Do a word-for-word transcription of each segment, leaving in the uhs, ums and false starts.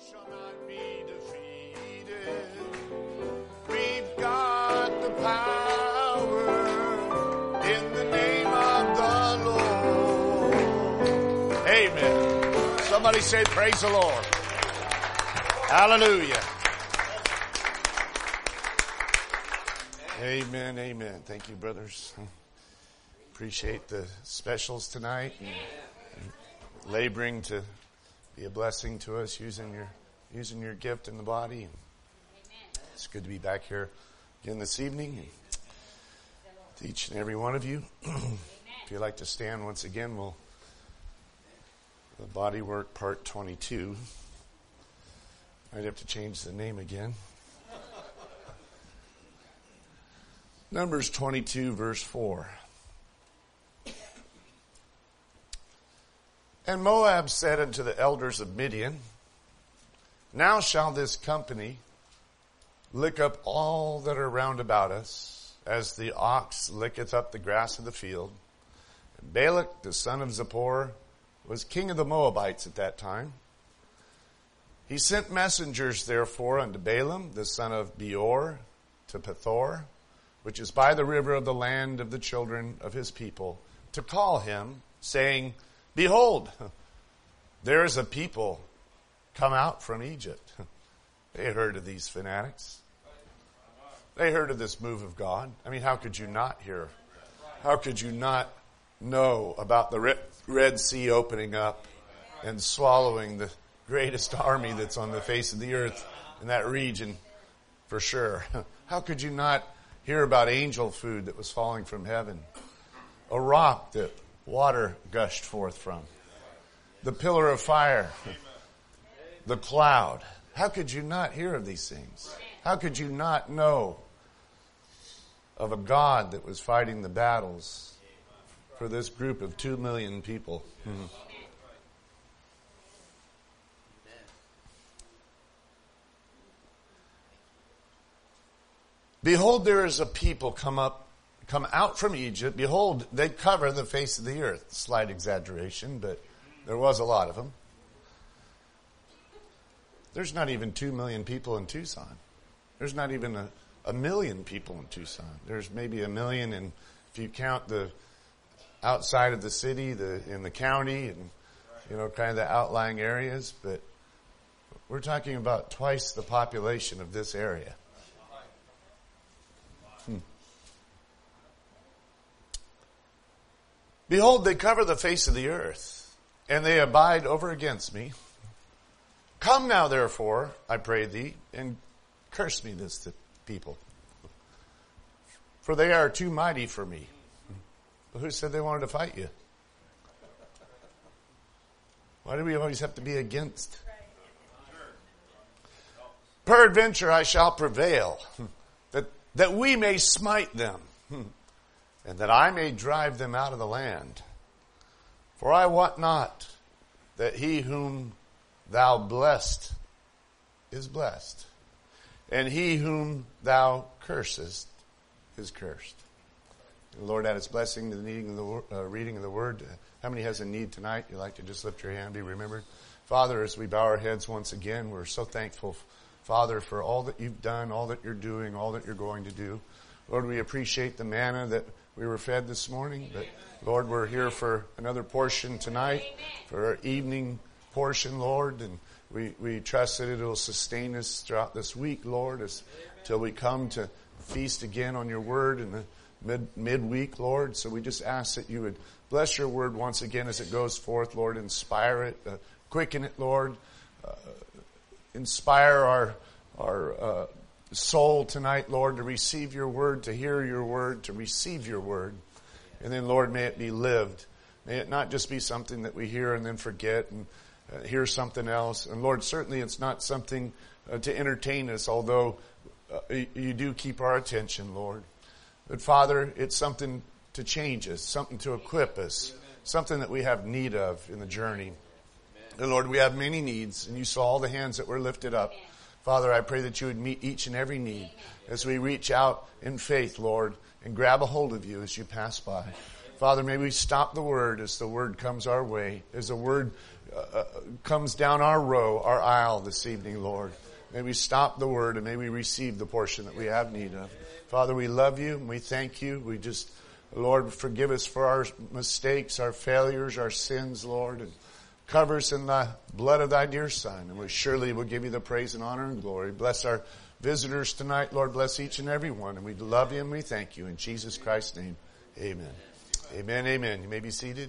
shall not be defeated. We've got the power in the name of the Lord. Amen. Somebody say, praise the Lord. Hallelujah. Amen, amen. Thank you, brothers. Appreciate the specials tonight and laboring to be a blessing to us, using your using your gift in the body. It's good to be back here again this evening. And to each and every one of you, if you'd like to stand once again, we'll the body work part twenty-two. I'd have to change the name again. Numbers twenty-two, verse four. And Moab said unto the elders of Midian, now shall this company lick up all that are round about us, as the ox licketh up the grass of the field. And Balak, the son of Zippor, was king of the Moabites at that time. He sent messengers, therefore, unto Balaam, the son of Beor, to Pethor, which is by the river of the land of the children of his people, to call him, saying, behold, there is a people come out from Egypt. They heard of these fanatics. They heard of this move of God. I mean, how could you not hear? How could you not know about the Red Sea opening up and swallowing the greatest army that's on the face of the earth in that region for sure? How could you not hear about angel food that was falling from heaven? A rock that water gushed forth from. The pillar of fire. The cloud. How could you not hear of these things? How could you not know of a God that was fighting the battles for this group of two million people? Hmm. Behold, there is a people come up Come out from Egypt. Behold, they cover the face of the earth. Slight exaggeration, but there was a lot of them. There's not even two million people in Tucson. There's not even a, a million people in Tucson. There's maybe a million, and if you count the outside of the city, the in the county, and you know, kind of the outlying areas. But we're talking about twice the population of this area. Hmm. Behold, they cover the face of the earth, and they abide over against me. Come now, therefore, I pray thee, and curse me this people, for they are too mighty for me. Well, who said they wanted to fight you? Why do we always have to be against? Peradventure I shall prevail, that, that we may smite them, and that I may drive them out of the land. For I wot not that he whom thou blessed is blessed, and he whom thou cursest is cursed. And Lord, add his blessing to the needing of the, uh, reading of the word. How many has a need tonight? You'd like to just lift your hand, be remembered. Father, as we bow our heads once again, we're so thankful, Father, for all that you've done, all that you're doing, all that you're going to do. Lord, we appreciate the manna that we were fed this morning, but Lord, we're here for another portion tonight, for our evening portion, Lord, and we, we trust that it will sustain us throughout this week, Lord, as till we come to feast again on your word in the mid midweek, Lord. So we just ask that you would bless your word once again as it goes forth, Lord. Inspire it, uh, quicken it, Lord. Uh, inspire our our uh, soul tonight, Lord, to receive your word, to hear your word, to receive your word. And then, Lord, may it be lived. May it not just be something that we hear and then forget and uh, hear something else. And Lord, certainly it's not something uh, to entertain us, although uh, you do keep our attention, Lord. But Father, it's something to change us, something to equip us, something that we have need of in the journey. And Lord, we have many needs, and you saw all the hands that were lifted up. Father, I pray that you would meet each and every need as we reach out in faith, Lord, and grab a hold of you as you pass by. Father, may we stop the word as the word comes our way, as the word uh, comes down our row, our aisle this evening, Lord. May we stop the word and may we receive the portion that we have need of. Father, we love you and we thank you. We just, Lord, forgive us for our mistakes, our failures, our sins, Lord, and cover us in the blood of thy dear Son. And we surely will give you the praise and honor and glory. Bless our visitors tonight, Lord. Bless each and every one. And we love you and we thank you. In Jesus Christ's name, amen. Amen, amen. You may be seated.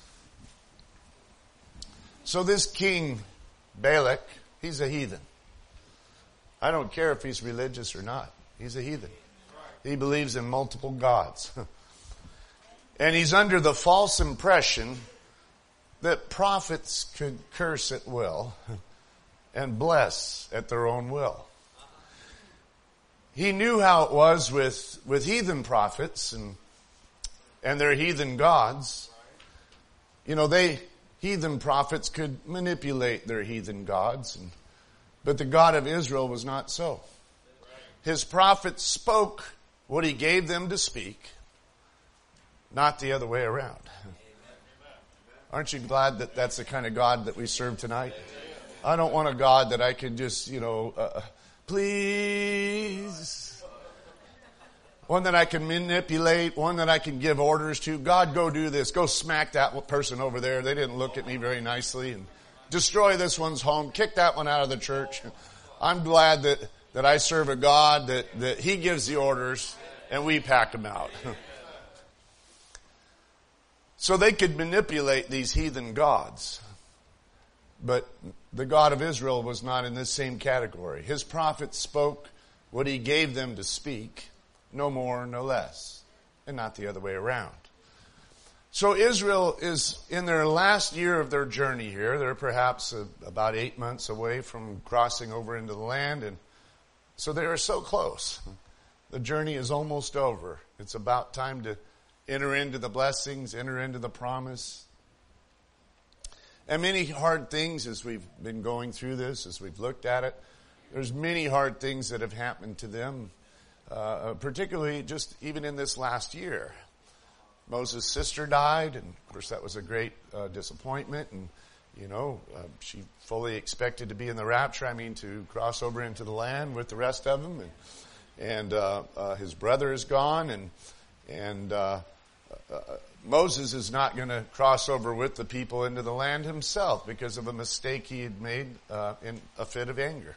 So this king, Balak, he's a heathen. I don't care if he's religious or not. He's a heathen. He believes in multiple gods. And he's under the false impression that prophets could curse at will and bless at their own will. He knew how it was with, with heathen prophets and, and their heathen gods. You know, they, heathen prophets could manipulate their heathen gods, and, but the God of Israel was not so. His prophets spoke what he gave them to speak, not the other way around. Aren't you glad that that's the kind of God that we serve tonight? I don't want a God that I can just, you know, uh, please. One that I can manipulate, one that I can give orders to. God, go do this. Go smack that person over there. They didn't look at me very nicely. And destroy this one's home. Kick that one out of the church. I'm glad that, that I serve a God that, that he gives the orders and we pack them out. So they could manipulate these heathen gods. But the God of Israel was not in this same category. His prophets spoke what he gave them to speak, no more, no less, and not the other way around. So Israel is in their last year of their journey here. They're perhaps uh, about eight months away from crossing over into the land, and so they are so close. The journey is almost over. It's about time to enter into the blessings, enter into the promise. And many hard things as we've been going through this, as we've looked at it. There's many hard things that have happened to them, uh, particularly just even in this last year. Moses' sister died, and of course that was a great uh, disappointment. And, you know, uh, she fully expected to be in the rapture, I mean to cross over into the land with the rest of them. And, and uh, uh, his brother is gone, and, and uh, uh, Moses is not going to cross over with the people into the land himself because of a mistake he had made uh, in a fit of anger.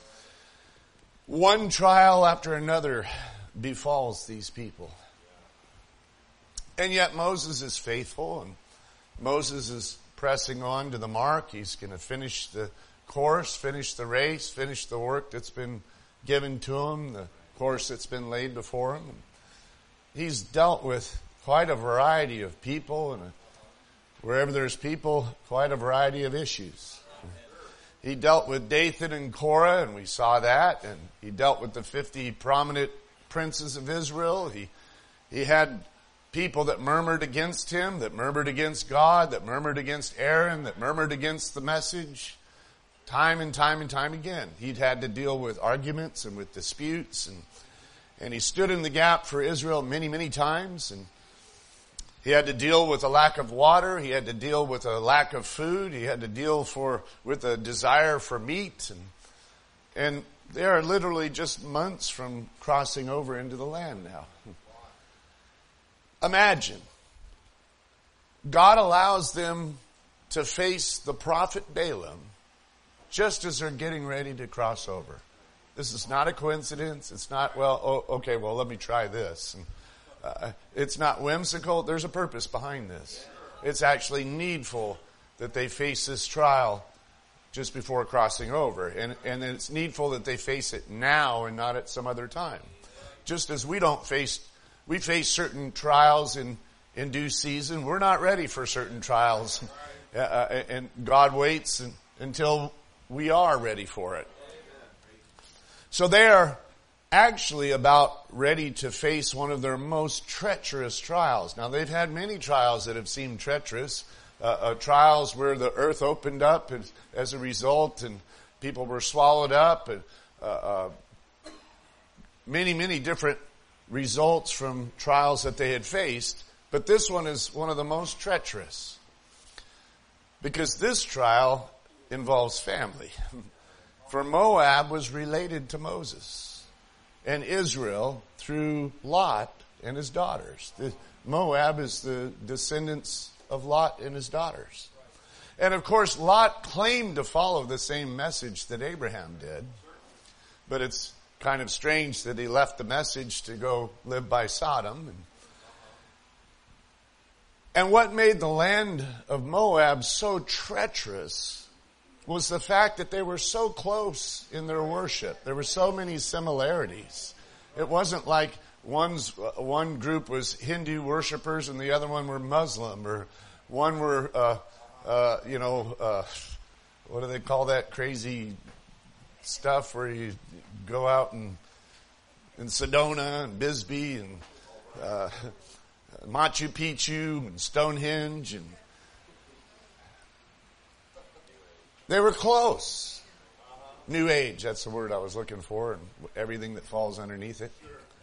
One trial after another befalls these people. And yet Moses is faithful, and Moses is pressing on to the mark. He's going to finish the course, finish the race, finish the work that's been given to him, the course that's been laid before him. He's dealt with quite a variety of people, and wherever there's people, quite a variety of issues. He dealt with Dathan and Korah, and we saw that, and he dealt with the fifty prominent princes of Israel. He, he had people that murmured against him, that murmured against God, that murmured against Aaron, that murmured against the message. Time and time and time again, he'd had to deal with arguments and with disputes, and and he stood in the gap for Israel many, many times, and he had to deal with a lack of water. He had to deal with a lack of food. He had to deal for with a desire for meat, and and they are literally just months from crossing over into the land now. Imagine, God allows them to face the prophet Balaam just as they're getting ready to cross over. This is not a coincidence. It's not, well, oh, okay, well, let me try this. And, uh, it's not whimsical. There's a purpose behind this. It's actually needful that they face this trial just before crossing over. And, and it's needful that they face it now and not at some other time. Just as we don't face We face certain trials in, in due season. We're not ready for certain trials. Uh, and God waits and, until we are ready for it. So they are actually about ready to face one of their most treacherous trials. Now, they've had many trials that have seemed treacherous. Uh, uh, trials where the earth opened up as, as a result and people were swallowed up. And, uh, uh, many, many different results from trials that they had faced, but this one is one of the most treacherous. Because this trial involves family. For Moab was related to Moses, and Israel through Lot and his daughters. The, Moab is the descendants of Lot and his daughters. And of course, Lot claimed to follow the same message that Abraham did. But it's kind of strange that he left the message to go live by Sodom. And, and what made the land of Moab so treacherous was the fact that they were so close in their worship. There were so many similarities. It wasn't like one's, one group was Hindu worshipers and the other one were Muslim, or one were, uh, uh, you know, uh, what do they call that crazy stuff where you go out and in Sedona and Bisbee and uh, Machu Picchu and Stonehenge, and they were close. New Age, that's the word I was looking for, and everything that falls underneath it.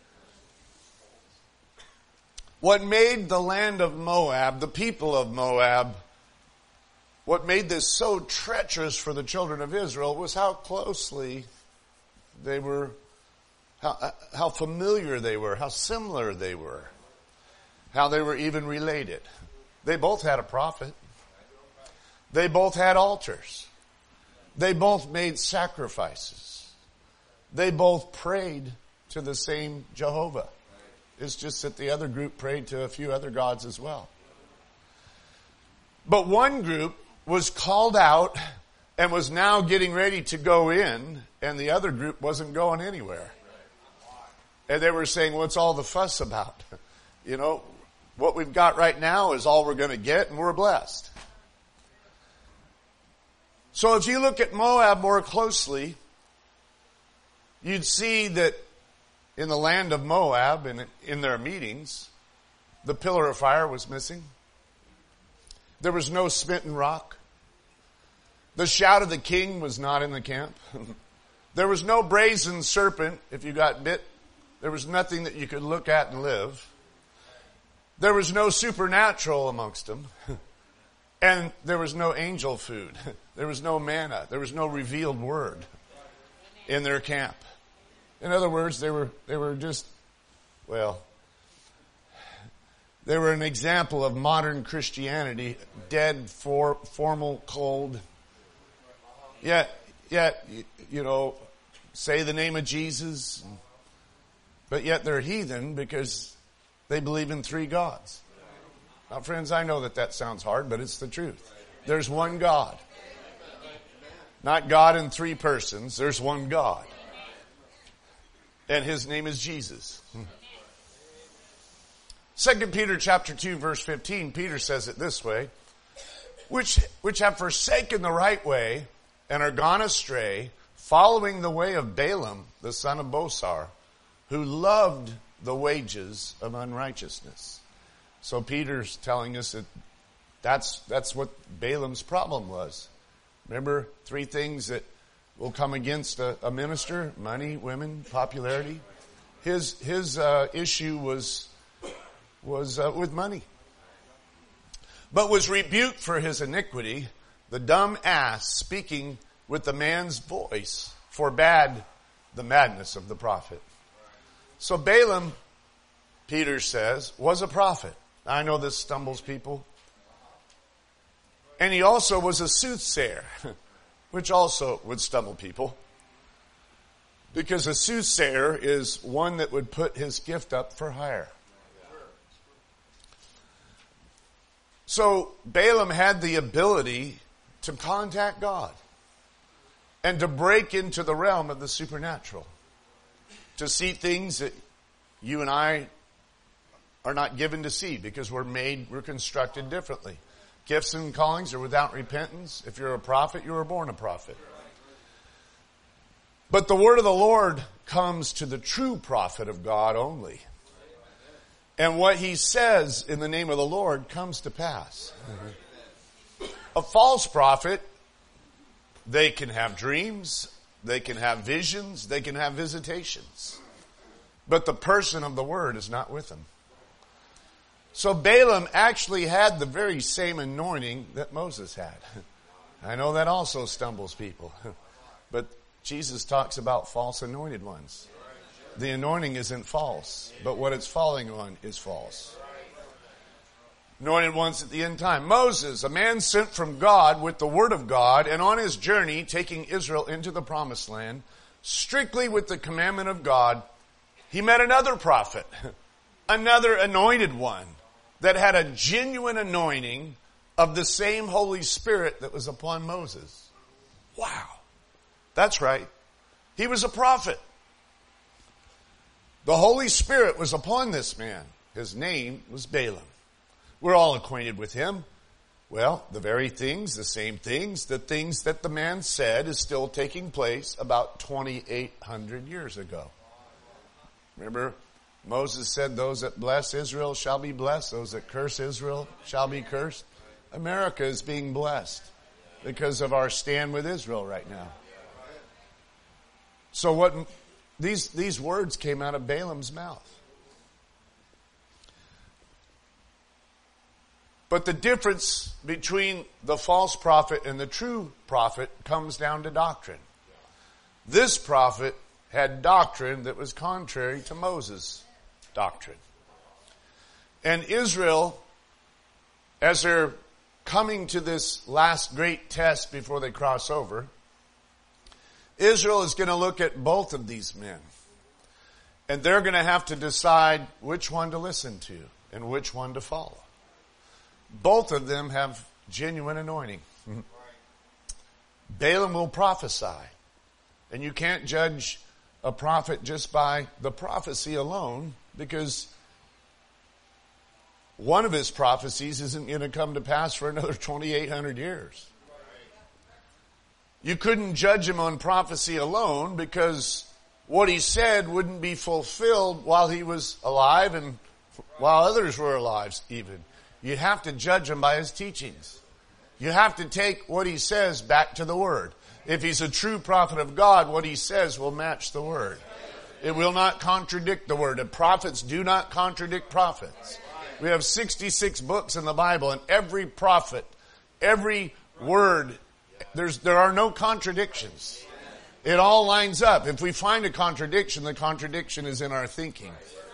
What made the land of Moab, the people of Moab, what made this so treacherous for the children of Israel was how closely they were, how, how familiar they were, how similar they were, how they were even related. They both had a prophet. They both had altars. They both made sacrifices. They both prayed to the same Jehovah. It's just that the other group prayed to a few other gods as well. But one group was called out and was now getting ready to go in, and the other group wasn't going anywhere. And they were saying, what's all the fuss about? You know, what we've got right now is all we're going to get, and we're blessed. So if you look at Moab more closely, you'd see that in the land of Moab and in their meetings, the pillar of fire was missing. There was no smitten rock. The shout of the king was not in the camp. There was no brazen serpent if you got bit. There was nothing that you could look at and live. There was no supernatural amongst them. And there was no angel food. There was no manna. There was no revealed word in their camp. In other words, they were, they were just, well, they were an example of modern Christianity, dead, for, formal, cold. Yet, yet, you know, say the name of Jesus, but yet they're heathen because they believe in three gods. Now, friends, I know that that sounds hard, but it's the truth. There's one God. Not God in three persons. There's one God. And His name is Jesus. Second Peter chapter two, verse fifteen, Peter says it this way, which, which have forsaken the right way and are gone astray, following the way of Balaam, the son of Bosor, who loved the wages of unrighteousness. So Peter's telling us that that's, that's what Balaam's problem was. Remember, three things that will come against a, a minister: money, women, popularity. His, his, uh, issue was, was, uh, with money. But was rebuked for his iniquity. The dumb ass, speaking with the man's voice, forbade the madness of the prophet. So Balaam, Peter says, was a prophet. I know this stumbles people. And he also was a soothsayer, which also would stumble people. Because a soothsayer is one that would put his gift up for hire. So Balaam had the ability to contact God and to break into the realm of the supernatural, to see things that you and I are not given to see because we're made, we're constructed differently. Gifts and callings are without repentance. If you're a prophet, you were born a prophet. But the word of the Lord comes to the true prophet of God only. And what he says in the name of the Lord comes to pass. Mm-hmm. A false prophet, they can have dreams, they can have visions, they can have visitations. But the person of the word is not with them. So Balaam actually had the very same anointing that Moses had. I know that also stumbles people. But Jesus talks about false anointed ones. The anointing isn't false, but what it's falling on is false. Anointed ones at the end time. Moses, a man sent from God with the word of God, and on his journey taking Israel into the promised land, strictly with the commandment of God, he met another prophet, another anointed one that had a genuine anointing of the same Holy Spirit that was upon Moses. Wow. That's right. He was a prophet. The Holy Spirit was upon this man. His name was Balaam. We're all acquainted with him. Well, the very things, the same things, the things that the man said is still taking place about twenty-eight hundred years ago. Remember, Moses said, those that bless Israel shall be blessed. Those that curse Israel shall be cursed. America is being blessed because of our stand with Israel right now. So what these these words came out of Balaam's mouth. But the difference between the false prophet and the true prophet comes down to doctrine. This prophet had doctrine that was contrary to Moses' doctrine. And Israel, as they're coming to this last great test before they cross over, Israel is going to look at both of these men. And they're going to have to decide which one to listen to and which one to follow. Both of them have genuine anointing. Balaam will prophesy. And you can't judge a prophet just by the prophecy alone, because one of his prophecies isn't going to come to pass for another twenty-eight hundred years. You couldn't judge him on prophecy alone because what he said wouldn't be fulfilled while he was alive and while others were alive even. You have to judge him by his teachings. You have to take what he says back to the Word. If he's a true prophet of God, what he says will match the Word. It will not contradict the Word. And prophets do not contradict prophets. We have sixty-six books in the Bible, and every prophet, every word, there's, there are no contradictions. It all lines up. If we find a contradiction, the contradiction is in our thinking.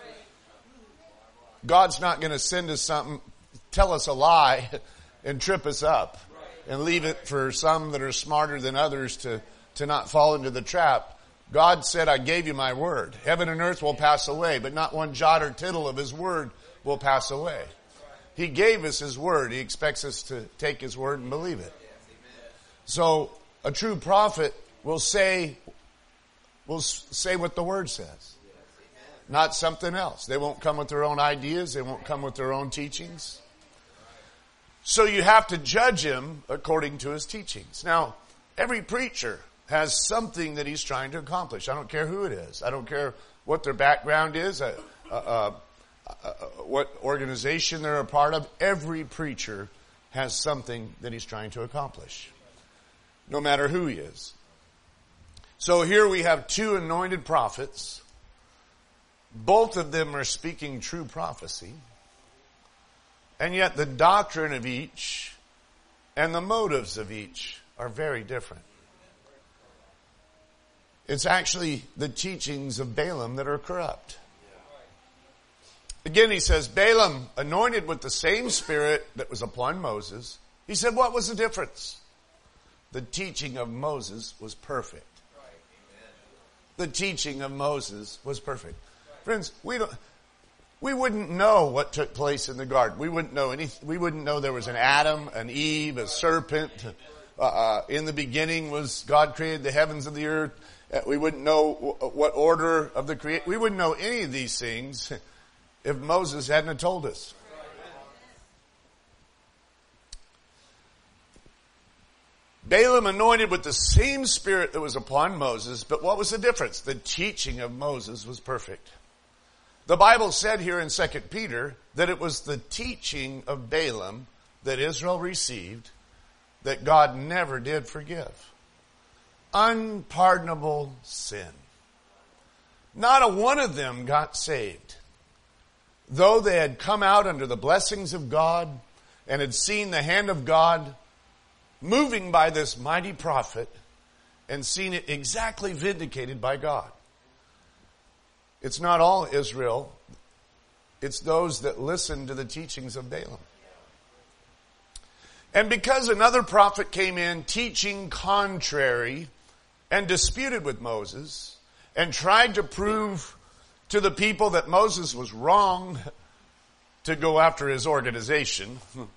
God's not going to send us something, tell us a lie, and trip us up, and leave it for some that are smarter than others to, to not fall into the trap. God said, I gave you my word. Heaven and earth will pass away, but not one jot or tittle of his word will pass away. He gave us his word. He expects us to take his word and believe it. So a true prophet will say, will say what the word says, not something else. They won't come with their own ideas. They won't come with their own teachings. So you have to judge him according to his teachings. Now, every preacher has something that he's trying to accomplish. I don't care who it is. I don't care what their background is, uh, uh, uh, uh, what organization they're a part of. Every preacher has something that he's trying to accomplish, no matter who he is. So here we have two anointed prophets. Both of them are speaking true prophecy. And yet the doctrine of each and the motives of each are very different. It's actually the teachings of Balaam that are corrupt. Again, he says, Balaam, anointed with the same spirit that was upon Moses. He said, what was the difference? The teaching of Moses was perfect. The teaching of Moses was perfect. Friends, we don't... We wouldn't know what took place in the garden. We wouldn't know any. We wouldn't know there was an Adam, an Eve, a serpent. Uh, uh, in the beginning was God created the heavens and the earth. Uh, we wouldn't know w- what order of the creation. We wouldn't know any of these things if Moses hadn't have told us. Balaam anointed with the same spirit that was upon Moses, but what was the difference? The teaching of Moses was perfect. The Bible said here in Second Peter that it was the teaching of Balaam that Israel received that God never did forgive. Unpardonable sin. Not a one of them got saved. though they had come out under the blessings of God and had seen the hand of God moving by this mighty prophet and seen it exactly vindicated by God. It's not all Israel. It's those that listen to the teachings of Balaam. And because another prophet came in teaching contrary and disputed with Moses and tried to prove to the people that Moses was wrong to go after his organization,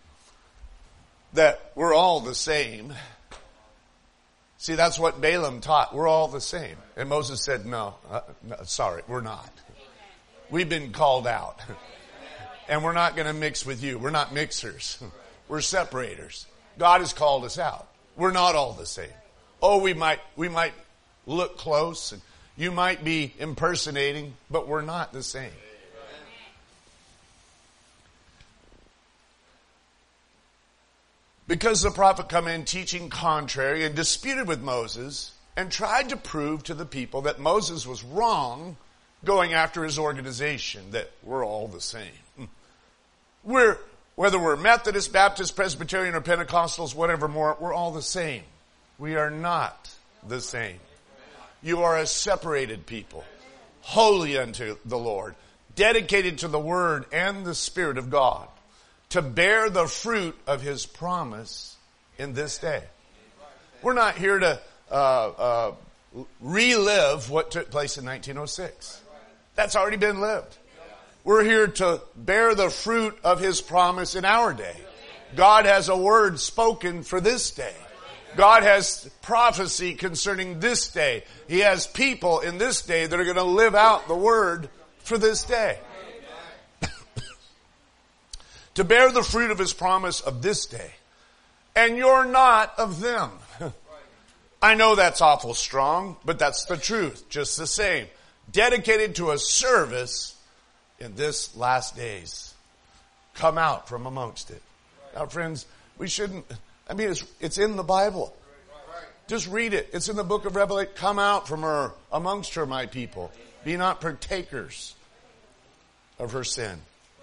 that we're all the same. See, that's what Balaam taught. We're all the same. And Moses said, no, uh, no sorry, we're not. We've been called out. And we're not going to mix with you. We're not mixers. We're separators. God has called us out. We're not all the same. Oh, we might, we might look close and you might be impersonating, but we're not the same. Because the prophet come in teaching contrary and disputed with Moses and tried to prove to the people that Moses was wrong going after his organization, that we're all the same. We're, whether we're Methodist, Baptist, Presbyterian, or Pentecostals, whatever more, we're all the same. We are not the same. You are a separated people, holy unto the Lord, dedicated to the Word and the Spirit of God, to bear the fruit of His promise in this day. We're not here to uh, uh, relive what took place in nineteen oh six. That's already been lived. We're here to bear the fruit of His promise in our day. God has a word spoken for this day. God has prophecy concerning this day. He has people in this day that are going to live out the word for this day. To bear the fruit of His promise of this day. And you're not of them. I know that's awful strong, but that's the truth, just the same. Dedicated to a service in this last days. Come out from amongst it. Now friends, we shouldn't, I mean, it's, it's in the Bible. Just read it. It's in the book of Revelation. Come out from her, amongst her, my people. Be not partakers of her sin.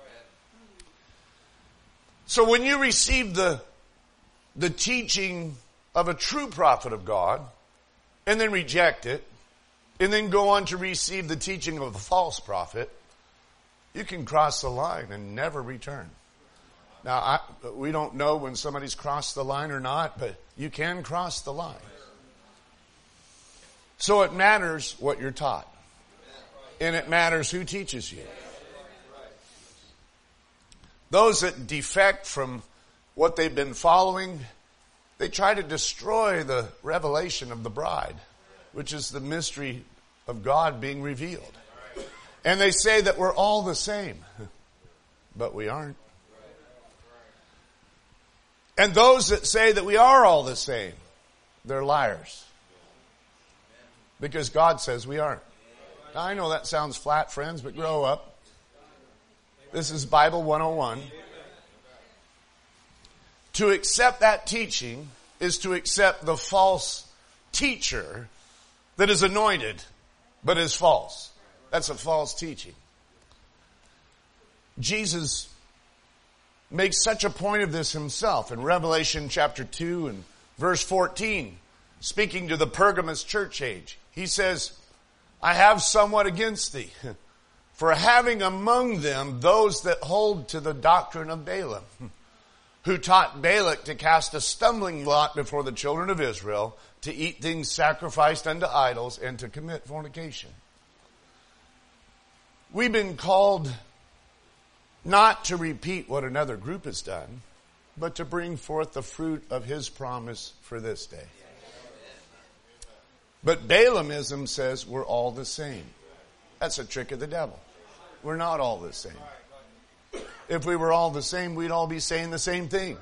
So when you receive the, the teaching of a true prophet of God, and then reject it, and then go on to receive the teaching of a false prophet, you can cross the line and never return. Now, I, we don't know when somebody's crossed the line or not, but you can cross the line. So it matters what you're taught. And it matters who teaches you. Those that defect from what they've been following, they try to destroy the revelation of the bride, which is the mystery of God being revealed. And they say that we're all the same, but we aren't. And those that say that we are all the same, they're liars. Because God says we aren't. Now, I know that sounds flat, friends, but grow up. This is Bible one oh one. To accept that teaching is to accept the false teacher that is anointed, but is false. That's a false teaching. Jesus makes such a point of this himself in Revelation chapter two and verse fourteen, speaking to the Pergamos church age. He says, I have somewhat against thee, for having among them those that hold to the doctrine of Balaam, who taught Balak to cast a stumbling block before the children of Israel, to eat things sacrificed unto idols, and to commit fornication. We've been called not to repeat what another group has done, but to bring forth the fruit of His promise for this day. But Balaamism says we're all the same. That's a trick of the devil. We're not all the same. If we were all the same, we'd all be saying the same thing.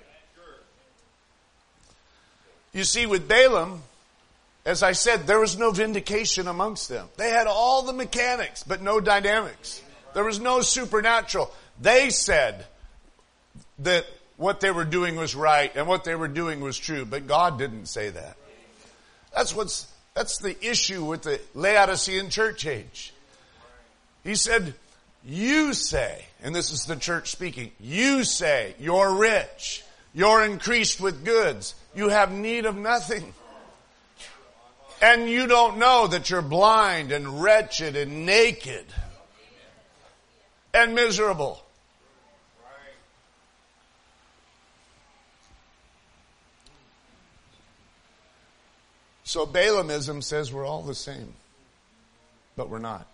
You see, with Balaam, as I said, there was no vindication amongst them. They had all the mechanics, but no dynamics. There was no supernatural. They said that what they were doing was right and what they were doing was true, but God didn't say that. That's what's, that's the issue with the Laodicean church age. He said, You say, and this is the church speaking, you say you're rich, you're increased with goods, you have need of nothing. And you don't know that you're blind and wretched and naked and miserable. So Balaamism says we're all the same, but we're not.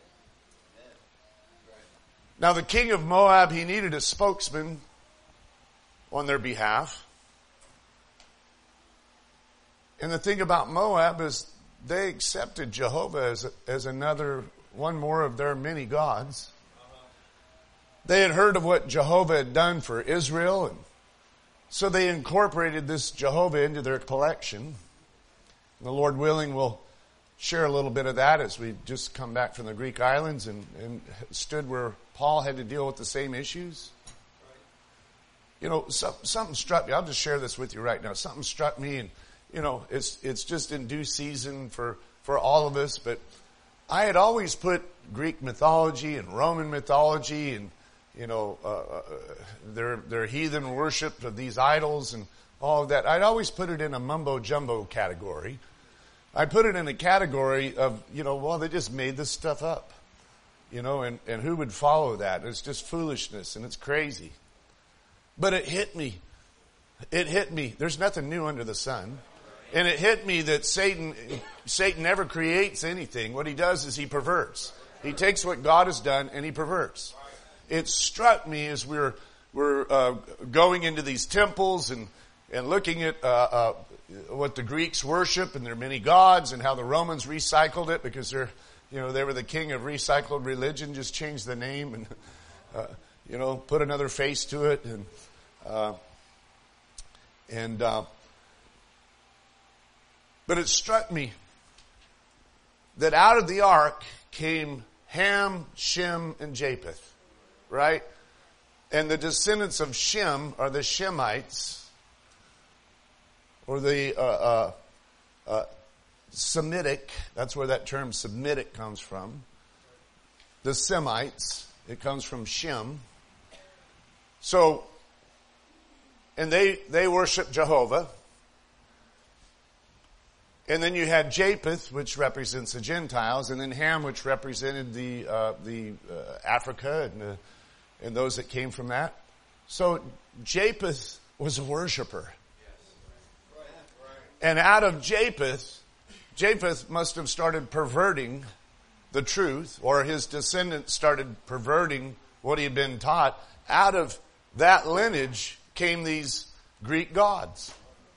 Now the king of Moab, he needed a spokesman on their behalf. And the thing about Moab is they accepted Jehovah as, as another, one more of their many gods. They had heard of what Jehovah had done for Israel, and so they incorporated this Jehovah into their collection. And the Lord willing, we'll share a little bit of that as we just come back from the Greek islands and, and stood where Paul had to deal with the same issues. You know, some, something struck me. I'll just share this with you right now. Something struck me, and you know, it's it's just in due season for, for all of us. But I had always put Greek mythology and Roman mythology and, you know, uh, uh, their their heathen worship of these idols and all of that. I'd always put it in a mumbo jumbo category. I put it in a category of, you know, well, they just made this stuff up, you know, and, and who would follow that? It's just foolishness and it's crazy. But it hit me. It hit me. There's nothing new under the sun. And it hit me that Satan, Satan never creates anything. What he does is he perverts. He takes what God has done and he perverts. It struck me as we we're, we're uh, going into these temples and, and looking at uh, uh, what the Greeks worship and their many gods and how the Romans recycled it because they're, you know, they were the king of recycled religion, just changed the name and, uh, you know, put another face to it. And, uh, and, uh, but it struck me that out of the ark came Ham, Shem, and Japheth, right? And the descendants of Shem are the Shemites, or the uh, uh, uh, Semitic. That's where that term Semitic comes from. The Semites. It comes from Shem. So, and they they worship Jehovah. And then you had Japheth, which represents the Gentiles, and then Ham, which represented the uh, the uh, Africa and, uh, and those that came from that. So Japheth was a worshiper. And out of Japheth, Japheth must have started perverting the truth, or his descendants started perverting what he had been taught. Out of that lineage came these Greek gods.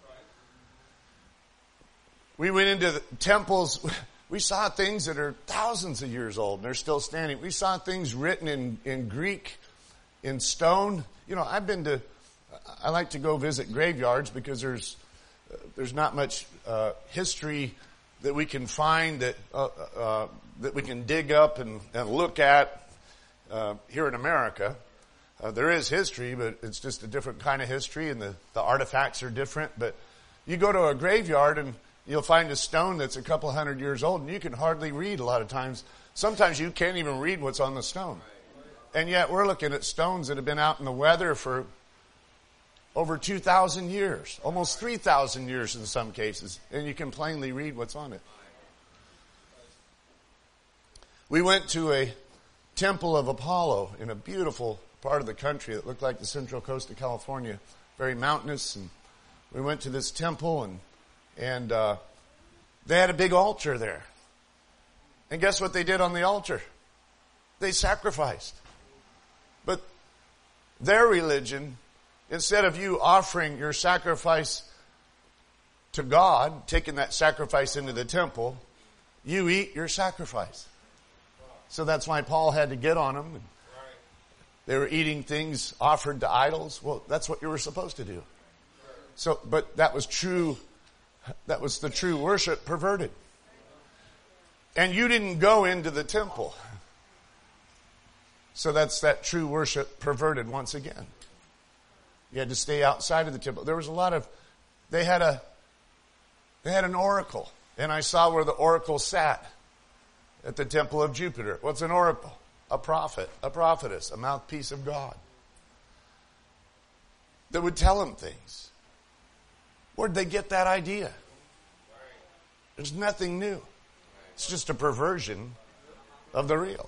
We went into the temples. We saw things that are thousands of years old and they're still standing. We saw things written in, in Greek, in stone. You know, I've been to, I like to go visit graveyards because there's, uh, there's not much, uh, history that we can find that, uh, uh, that we can dig up and, and look at, uh, here in America. Uh, there is history, but it's just a different kind of history and the, the artifacts are different. But you go to a graveyard and you'll find a stone that's a couple hundred years old and you can hardly read a lot of times. Sometimes you can't even read what's on the stone. And yet we're looking at stones that have been out in the weather for over two thousand years, almost three thousand years in some cases, and you can plainly read what's on it. We went to a temple of Apollo in a beautiful part of the country that looked like the central coast of California, very mountainous, and we went to this temple and And uh, they had a big altar there. And guess what they did on the altar? They sacrificed. But their religion, instead of you offering your sacrifice to God, taking that sacrifice into the temple, you eat your sacrifice. So that's why Paul had to get on them. They were eating things offered to idols. Well, that's what you were supposed to do. So, but that was true. That was the true worship perverted. And you didn't go into the temple. So that's that true worship perverted once again. You had to stay outside of the temple. There was a lot of, they had a, they had an oracle. And I saw where the oracle sat at the temple of Jupiter. What's an oracle? a prophet, a prophetess, a mouthpiece of God that would tell them things. Where'd they get that idea? There's nothing new. It's just a perversion of the real.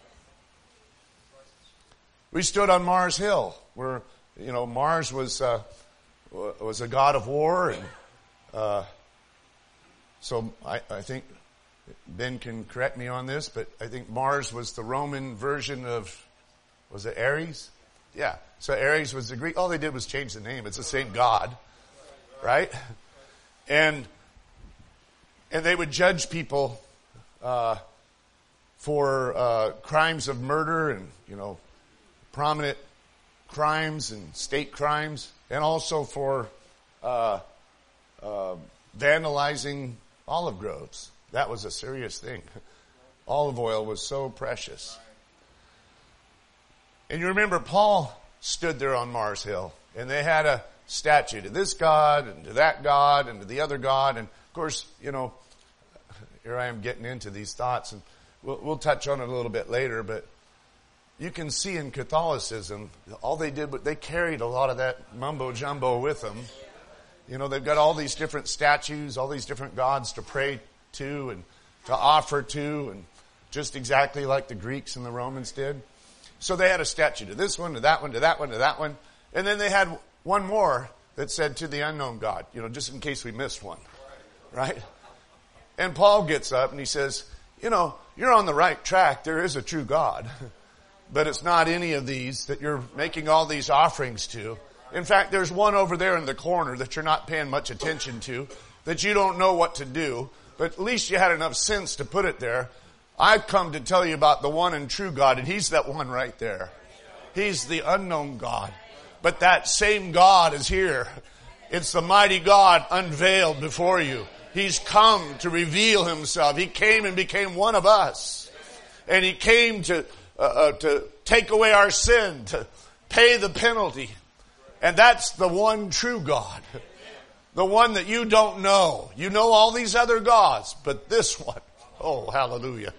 We stood on Mars Hill, where, you know, Mars was uh, was a god of war, and uh, so I, I think Ben can correct me on this, but I think Mars was the Roman version of, was it Ares? Yeah. So Ares was the Greek. All they did was change the name. It's the same god, right? And and they would judge people uh, for uh, crimes of murder and, you know, prominent crimes and state crimes, and also for uh, uh, vandalizing olive groves. That was a serious thing. Olive oil was so precious. And you remember Paul stood there on Mars Hill, and they had a statue to this God and to that God and to the other God. And of course, you know, here I am getting into these thoughts, and we'll, we'll touch on it a little bit later, but you can see in Catholicism, all they did, but they carried a lot of that mumbo jumbo with them. You know, they've got all these different statues, all these different gods to pray to and to offer to, and just exactly like the Greeks and the Romans did. So they had a statue to this one, to that one, to that one, to that one. And then they had one more that said to the unknown God, you know, just in case we missed one. Right? And Paul gets up and he says, you know, you're on the right track. There is a true God. But it's not any of these that you're making all these offerings to. In fact, there's one over there in the corner that you're not paying much attention to, that you don't know what to do, but at least you had enough sense to put it there. I've come to tell you about the one and true God, and He's that one right there. He's the unknown God. But that same God is here. It's the mighty God unveiled before you. He's come to reveal Himself. He came and became one of us. And He came to Uh, uh, to take away our sin, to pay the penalty. And that's the one true God. The one that you don't know. You know all these other gods, but this one, oh, hallelujah.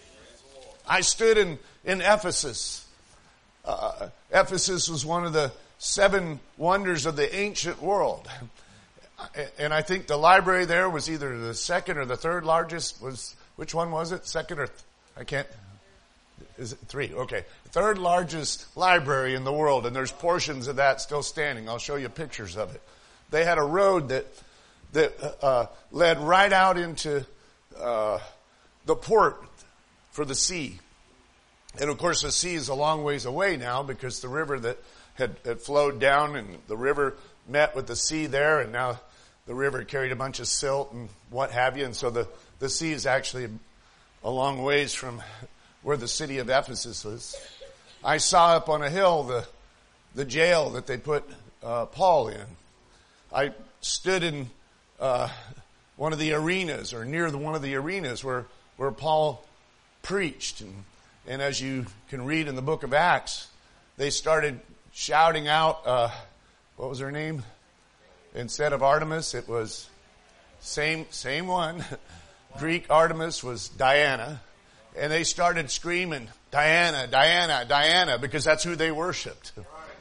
I stood in, in Ephesus. Uh, Ephesus was one of the seven wonders of the ancient world. And I think the library there was either the second or the third largest. Was which one was it? Second or, th- I can't. Is it three? Okay. Third largest library in the world, and there's portions of that still standing. I'll show you pictures of it. They had a road that that uh, led right out into uh, the port for the sea. And of course the sea is a long ways away now, because the river that had, had flowed down, and the river met with the sea there, and now the river carried a bunch of silt and what have you. And so the, the sea is actually a long ways from where the city of Ephesus was. I saw up on a hill the the jail that they put uh, Paul in. I stood in uh, one of the arenas, or near the, one of the arenas where where Paul preached. And, and as you can read in the book of Acts, they started shouting out, uh, what was her name? Instead of Artemis, it was same same one. Greek Artemis was Diana. And they started screaming, Diana, Diana, Diana, because that's who they worshiped.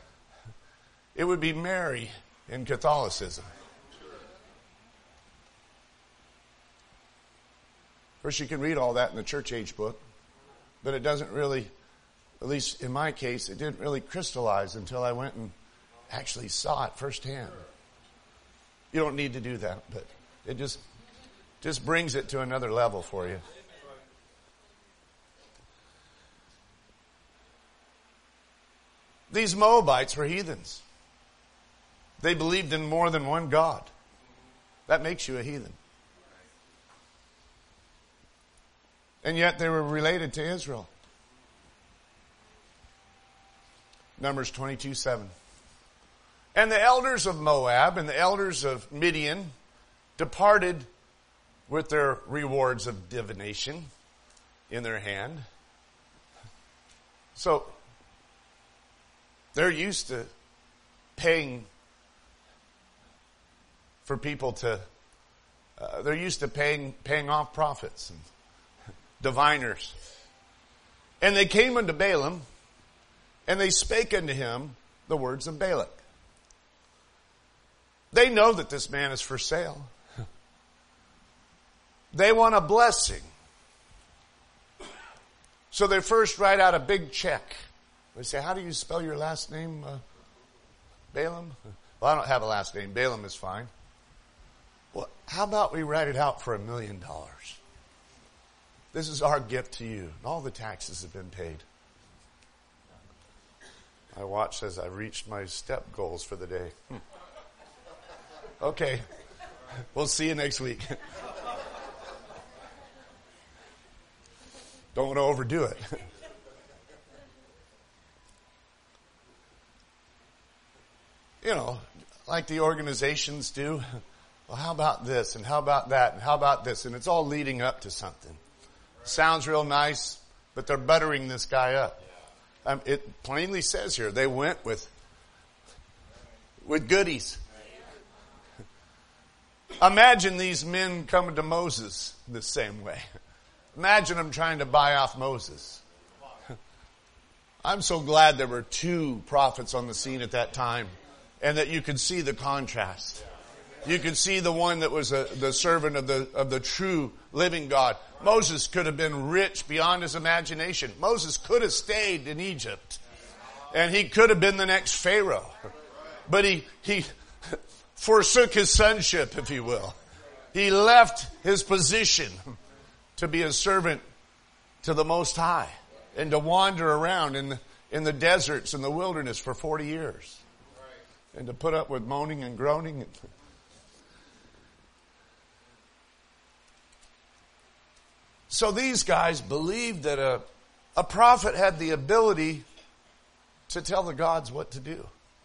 It would be Mary in Catholicism. Of course, you can read all that in the church age book, but it doesn't really, at least in my case, it didn't really crystallize until I went and actually saw it firsthand. You don't need to do that, but it just, just brings it to another level for you. These Moabites were heathens. They believed in more than one God. That makes you a heathen. And yet they were related to Israel. Numbers twenty-two seven. And the elders of Moab and the elders of Midian departed with their rewards of divination in their hand. So, they're used to paying for people to, uh, they're used to paying paying off prophets and diviners. And they came unto Balaam, and they spake unto him the words of Balak. They know that this man is for sale. They want a blessing. So they first write out a big check. They say, how do you spell your last name, uh, Balaam? Well, I don't have a last name. Balaam is fine. Well, how about we write it out for a million dollars? This is our gift to you. And all the taxes have been paid. I watched as I reached my step goals for the day. Hmm. Okay. We'll see you next week. Don't want to overdo it. You know, like the organizations do. Well, how about this? And how about that? And how about this? And it's all leading up to something. Sounds real nice, but they're buttering this guy up. Um, it plainly says here, they went with, with goodies. Imagine these men coming to Moses the same way. Imagine them trying to buy off Moses. I'm so glad there were two prophets on the scene at that time, and that you could see the contrast. You could see the one that was a, the servant of the of the true living God. Moses could have been rich beyond his imagination. Moses could have stayed in Egypt, and he could have been the next Pharaoh. But he he forsook his sonship, if you will. He left his position to be a servant to the Most High and to wander around in the, in the deserts and the wilderness for forty years and to put up with moaning and groaning. So these guys believed that a, a prophet had the ability to tell the gods what to do.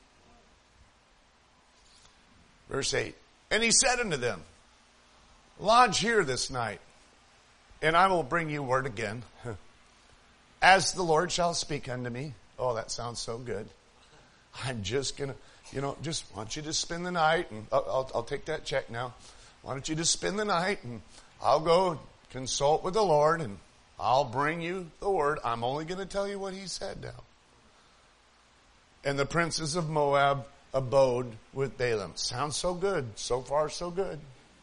Verse eight, and he said unto them, lodge here this night, and I will bring you word again, as the Lord shall speak unto me. Oh, that sounds so good. I'm just going to, you know, just want you to spend the night, and I'll, I'll, I'll take that check now. Why don't you just spend the night, and I'll go consult with the Lord, and I'll bring you the word. I'm only going to tell you what he said now. And the princes of Moab abode with Balaam. Sounds so good. So far, so good.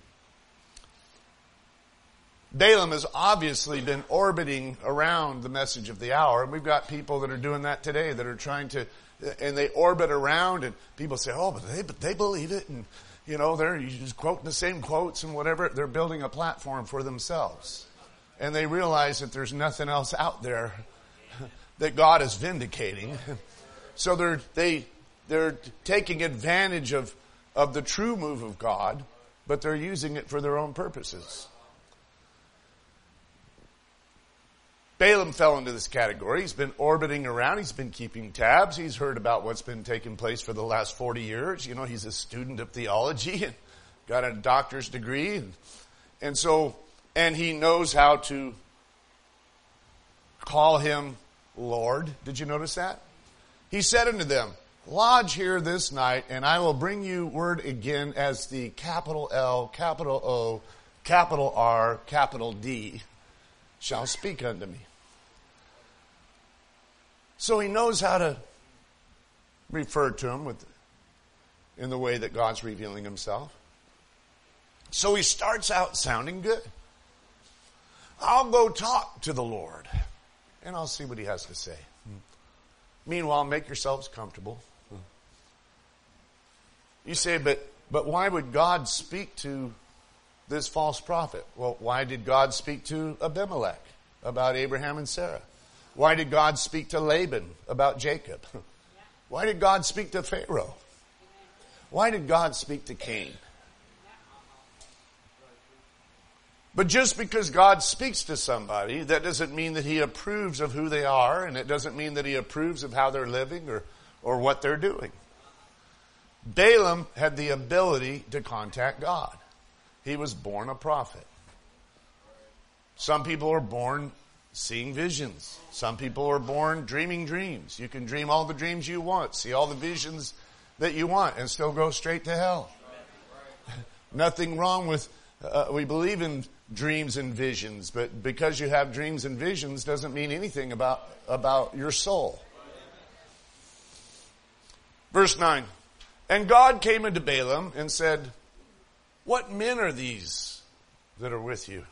Balaam has obviously been orbiting around the message of the hour. And we've got people that are doing that today that are trying to, and they orbit around, and people say, oh, but they, but they believe it. And, you know, they're just quoting the same quotes and whatever. They're building a platform for themselves. And they realize that there's nothing else out there that God is vindicating. So they're, they, they're taking advantage of, of the true move of God, but they're using it for their own purposes. Balaam fell into this category. He's been orbiting around. He's been keeping tabs. He's heard about what's been taking place for the last forty years. You know, he's a student of theology and got a doctor's degree. And, and so, and he knows how to call him Lord. Did you notice that? He said unto them, lodge here this night, and I will bring you word again as the capital L, capital O, capital R, capital D shall speak unto me. So he knows how to refer to him with, in the way that God's revealing himself. So he starts out sounding good. I'll go talk to the Lord, and I'll see what he has to say. Meanwhile, make yourselves comfortable. You say, but, but why would God speak to this false prophet? Well, why did God speak to Abimelech about Abraham and Sarah? Why did God speak to Laban about Jacob? Why did God speak to Pharaoh? Why did God speak to Cain? But just because God speaks to somebody, that doesn't mean that he approves of who they are, and it doesn't mean that he approves of how they're living or, or what they're doing. Balaam had the ability to contact God. He was born a prophet. Some people are born seeing visions. Some people are born dreaming dreams. You can dream all the dreams you want, see all the visions that you want, and still go straight to hell. Nothing wrong with, uh, we believe in dreams and visions. But because you have dreams and visions doesn't mean anything about, about your soul. Verse nine. And God came unto Balaam and said, what men are these that are with you?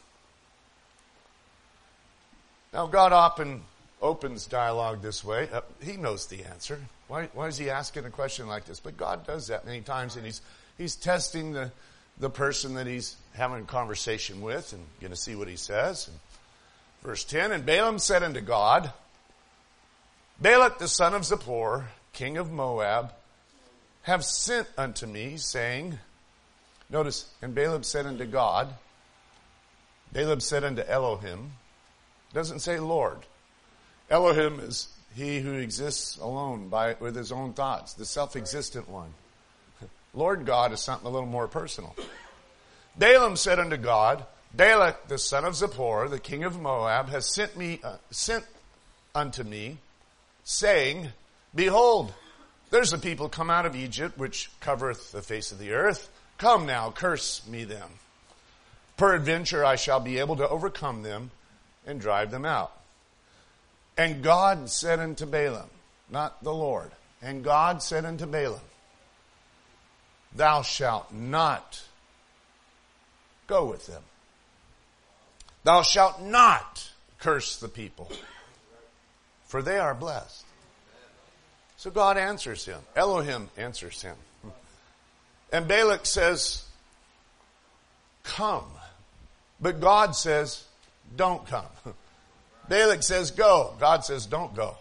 Now God often opens dialogue this way. Uh, he knows the answer. Why, why is he asking a question like this? But God does that many times, and he's he's testing the, the person that he's having a conversation with and going to see what he says. And verse ten, and Balaam said unto God, Balak the son of Zippor, king of Moab, have sent unto me, saying, notice, and Balaam said unto God, Balaam said unto Elohim, doesn't say Lord. Elohim is he who exists alone by with his own thoughts, the self-existent one. Lord God is something a little more personal. Balaam said unto God, Balak the son of Zippor, the king of Moab, has sent me uh, sent unto me, saying, behold, there's a people come out of Egypt, which covereth the face of the earth. Come now, curse me them. Peradventure I shall be able to overcome them and drive them out. And God said unto Balaam, not the Lord, and God said unto Balaam, thou shalt not go with them. Thou shalt not curse the people, for they are blessed. So God answers him. Elohim answers him. And Balak says, come. But God says, don't come. Balak says, go. God says, don't go.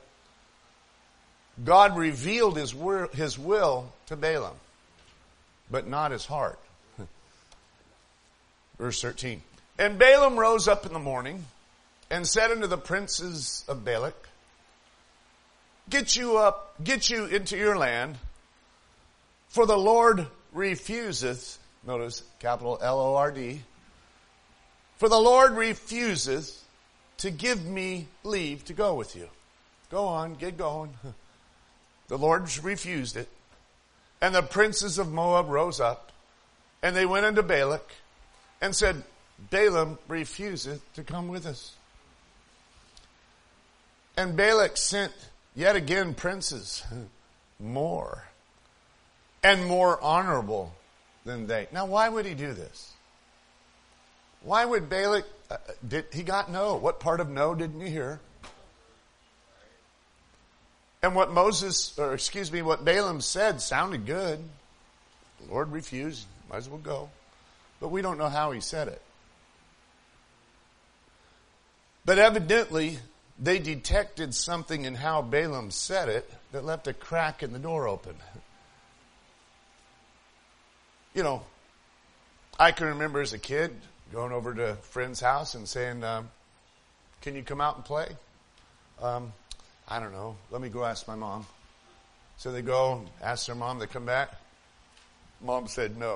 God revealed his, wor- his will to Balaam, but not his heart. Verse thirteen. And Balaam rose up in the morning and said unto the princes of Balak, Get you up, get you into your land, for the Lord refuseth, notice capital L O R D, for the Lord refuseth to give me leave to go with you. Go on, get going. The Lord refused it. And the princes of Moab rose up, and they went unto Balak, and said, Balaam refuseth to come with us. And Balak sent yet again princes, more, and more honorable than they. Now why would he do this? Why would Balak, uh, did he got no? What part of no didn't you hear? And what Moses, or excuse me, what Balaam said sounded good. The Lord refused, might as well go. But we don't know how he said it. But evidently, they detected something in how Balaam said it that left a crack in the door open. You know, I can remember as a kid going over to a friend's house and saying, um, can you come out and play? Um, I don't know. Let me go ask my mom. So they go and ask their mom. They come back. Mom said no.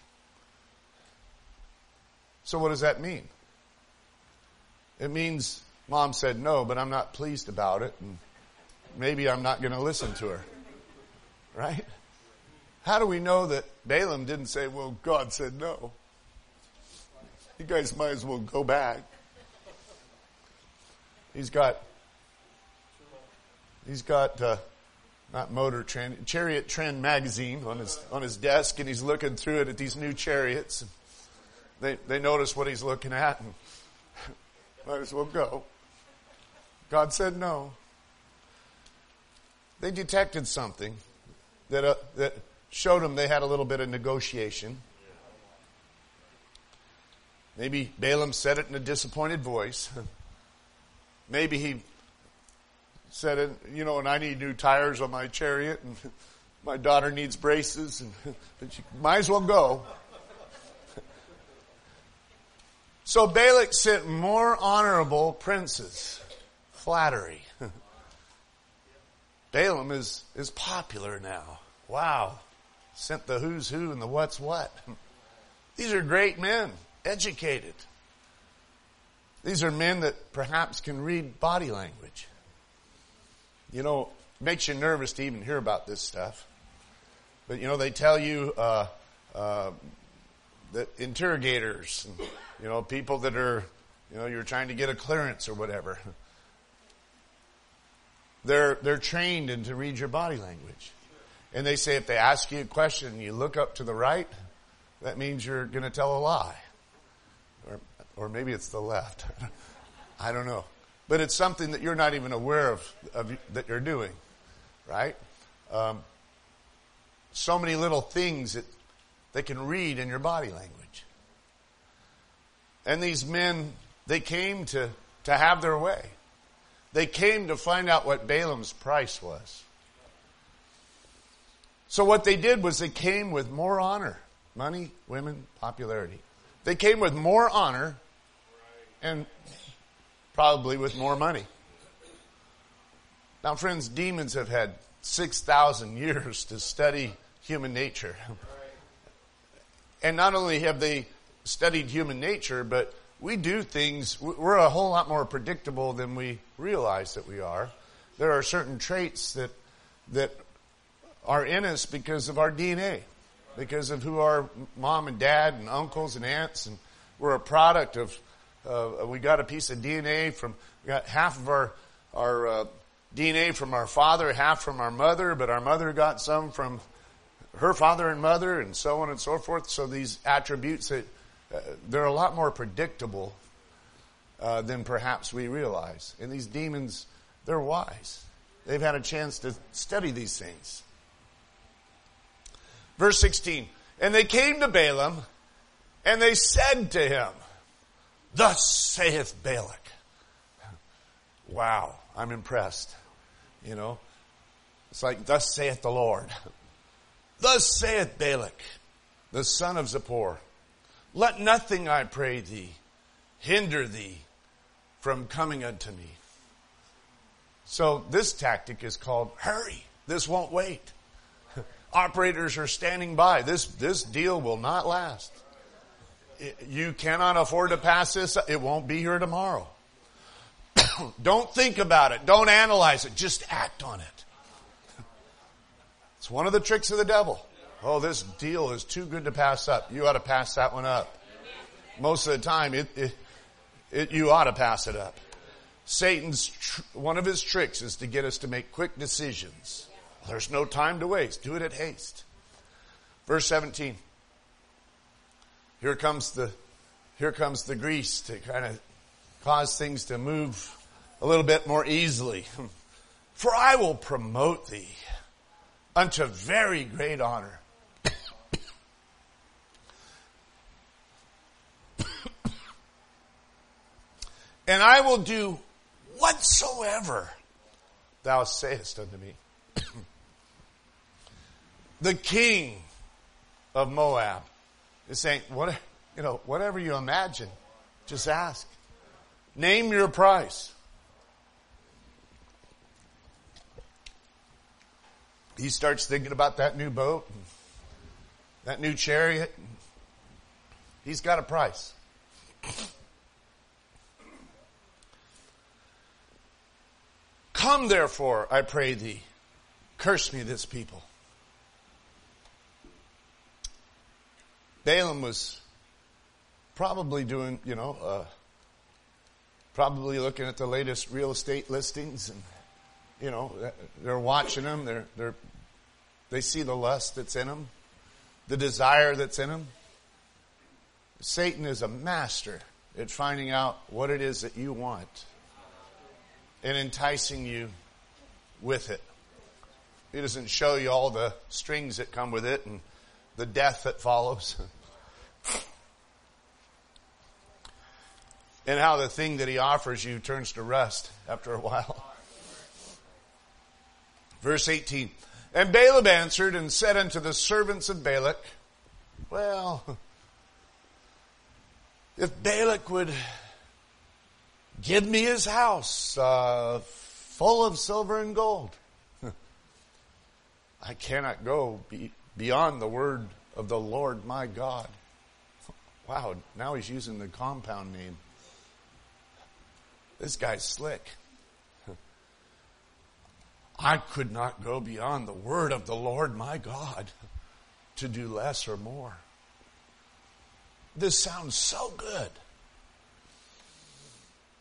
So what does that mean? It means Mom said no, but I'm not pleased about it, and maybe I'm not going to listen to her. Right? How do we know that Balaam didn't say, well, God said no? You guys might as well go back. He's got, he's got, uh, not Motor Trend, Chariot Trend magazine on his, on his desk, and he's looking through it at these new chariots. They, they notice what he's looking at, and might as well go. God said no. They detected something that uh, that showed them they had a little bit of negotiation. Maybe Balaam said it in a disappointed voice. Maybe he said it, you know, and I need new tires on my chariot, and my daughter needs braces, and but you might as well go. So Balak sent more honorable princes. Flattery. Balaam is, is popular now. Wow. Sent the who's who and the what's what. These are great men, educated. These are men that perhaps can read body language. You know, it makes you nervous to even hear about this stuff. But, you know, they tell you uh, uh, that interrogators and You know, people that are, you know, you're trying to get a clearance or whatever. They're, they're trained in to read your body language. And they say if they ask you a question and you look up to the right, that means you're going to tell a lie. Or, or maybe it's the left. I don't know. But it's something that you're not even aware of, of that you're doing. Right? Um, so many little things that they can read in your body language. And these men, they came to, to have their way. They came to find out what Balaam's price was. So what they did was they came with more honor. Money, women, popularity. They came with more honor and probably with more money. Now, friends, demons have had six thousand years to study human nature. And not only have they studied human nature, but we do things, we're a whole lot more predictable than we realize that we are. There are certain traits that that are in us because of our D N A, because of who our mom and dad and uncles and aunts, and we're a product of, uh, we got a piece of D N A from, we got half of our, our uh, D N A from our father, half from our mother, but our mother got some from her father and mother, and so on and so forth. So these attributes, that uh, they're a lot more predictable uh, than perhaps we realize. And these demons, they're wise. They've had a chance to study these things. Verse sixteen, and they came to Balaam, and they said to him, thus saith Balak. Wow, I'm impressed. You know, it's like, thus saith the Lord. Thus saith Balak, the son of Zippor, let nothing, I pray thee, hinder thee from coming unto me. So this tactic is called, hurry, this won't wait. Operators are standing by. This, this deal will not last. It, you cannot afford to pass this. It won't be here tomorrow. Don't think about it. Don't analyze it. Just act on it. It's one of the tricks of the devil. Oh, this deal is too good to pass up. You ought to pass that one up. Most of the time, it, it, it you ought to pass it up. Satan's, tr- one of his tricks is to get us to make quick decisions. There's no time to waste. Do it at haste. Verse seventeen. Here comes the, here comes the grease to kind of cause things to move a little bit more easily. For I will promote thee unto very great honor. And I will do whatsoever thou sayest unto me. The king of Moab is saying, what, you know, whatever you imagine, just ask. Name your price. He starts thinking about that new boat, and that new chariot. And he's got a price. Come therefore, I pray thee, curse me this people. Balaam was probably doing, you know, uh, probably looking at the latest real estate listings, and you know, they're watching them. They're they're they see the lust that's in them, the desire that's in them. Satan is a master at finding out what it is that you want and enticing you with it. He doesn't show you all the strings that come with it and the death that follows. And how the thing that he offers you turns to rust after a while. Verse eighteen. And Balaam answered and said unto the servants of Balak, well, if Balak would give me his house uh, full of silver and gold, I cannot go be beyond the word of the Lord my God. Wow, now he's using the compound name. This guy's slick. I could not go beyond the word of the Lord my God to do less or more. This sounds so good.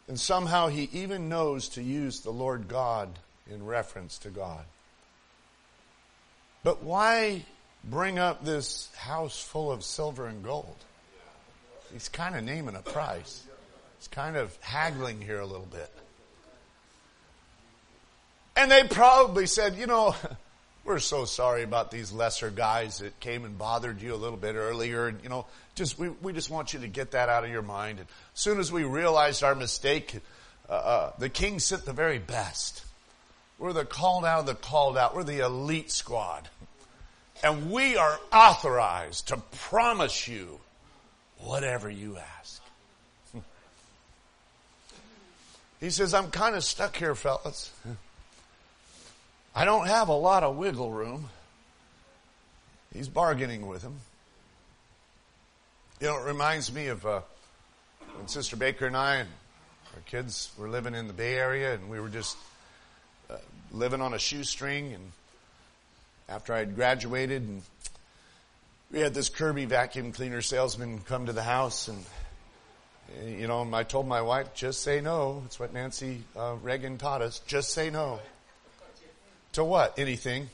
And somehow he even knows to use the Lord God in reference to God. But why bring up this house full of silver and gold? He's kind of naming a price. He's kind of haggling here a little bit. And they probably said, you know, we're so sorry about these lesser guys that came and bothered you a little bit earlier. And, you know, just we, we just want you to get that out of your mind. And as soon as we realized our mistake, uh, uh, the king sent the very best. We're the called out of the called out. We're the elite squad. And we are authorized to promise you whatever you ask. He says, I'm kind of stuck here, fellas. I don't have a lot of wiggle room. He's bargaining with him. You know, it reminds me of uh, when Sister Baker and I and our kids were living in the Bay Area, and we were just uh, living on a shoestring. And after I had graduated, and we had this Kirby vacuum cleaner salesman come to the house, and you know, I told my wife, just say no. It's what Nancy uh, Reagan taught us. Just say no. To what? Anything.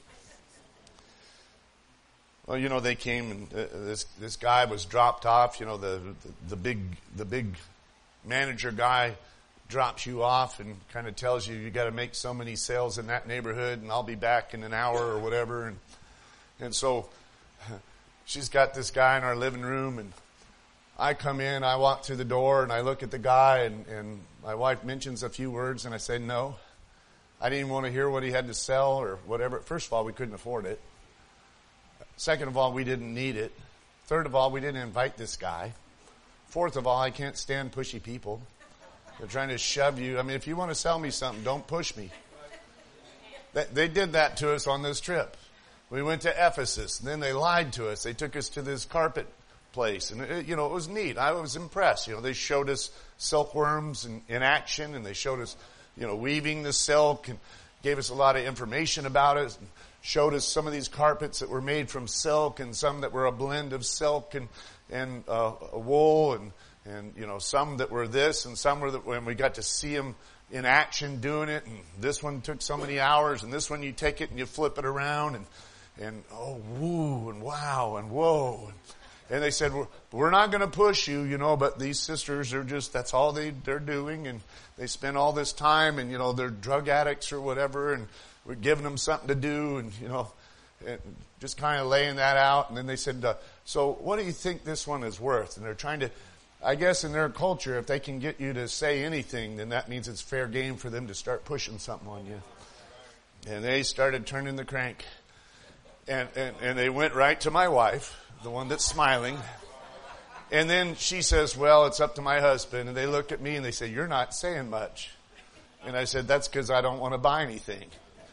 Well, you know, they came and uh, this this guy was dropped off. You know, the, the the big the big manager guy drops you off and kind of tells you you got to make so many sales in that neighborhood, and I'll be back in an hour or whatever. And and so she's got this guy in our living room, and I come in, I walk through the door, and I look at the guy, and, and my wife mentions a few words, and I say no. I didn't want to hear what he had to sell or whatever. First of all, we couldn't afford it. Second of all, we didn't need it. Third of all, we didn't invite this guy. Fourth of all, I can't stand pushy people. They're trying to shove you. I mean, if you want to sell me something, don't push me. They did that to us on this trip. We went to Ephesus, and then they lied to us. They took us to this carpet place, and it, you know, it was neat. I was impressed. You know, they showed us silkworms in, in action, and they showed us, you know, weaving the silk, and gave us a lot of information about it, and showed us some of these carpets that were made from silk, and some that were a blend of silk and and uh, wool, and and you know, some that were this, and some were that when we got to see them in action doing it, and this one took so many hours, and this one you take it and you flip it around, and and oh woo and wow and whoa. And, And they said, we're, we're not going to push you, you know, but these sisters are just, that's all they, they're doing. And they spend all this time, and, you know, they're drug addicts or whatever, and we're giving them something to do, and, you know, and just kind of laying that out. And then they said, uh, so what do you think this one is worth? And they're trying to, I guess in their culture, if they can get you to say anything, then that means it's fair game for them to start pushing something on you. And they started turning the crank. And, and, and they went right to my wife, the one that's smiling. And then she says, well, it's up to my husband. And they look at me and they say, you're not saying much. And I said, that's because I don't want to buy anything.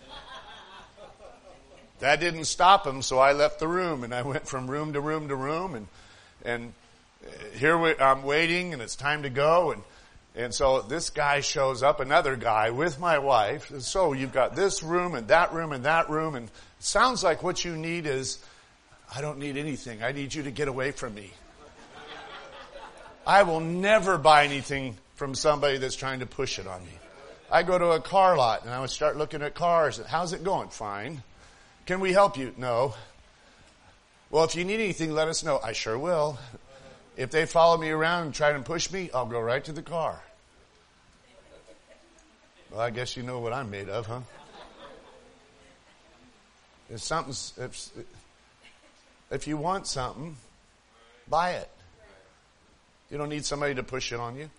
That didn't stop them, so I left the room. And I went from room to room to room. And and here we, I'm waiting, and it's time to go. And and so this guy shows up, another guy with my wife. And so you've got this room and that room and that room. And it sounds like what you need is, I don't need anything. I need you to get away from me. I will never buy anything from somebody that's trying to push it on me. I go to a car lot and I would start looking at cars. How's it going? Fine. Can we help you? No. Well, if you need anything, let us know. I sure will. If they follow me around and try to push me, I'll go right to the car. Well, I guess you know what I'm made of, huh? If something's, if, if you want something, buy it. You don't need somebody to push it on you.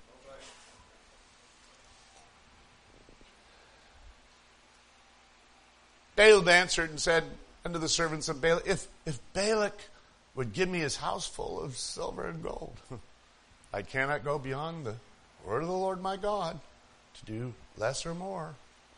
Balaam answered and said unto the servants of Balak, if, if Balak would give me his house full of silver and gold, I cannot go beyond the word of the Lord my God to do less or more.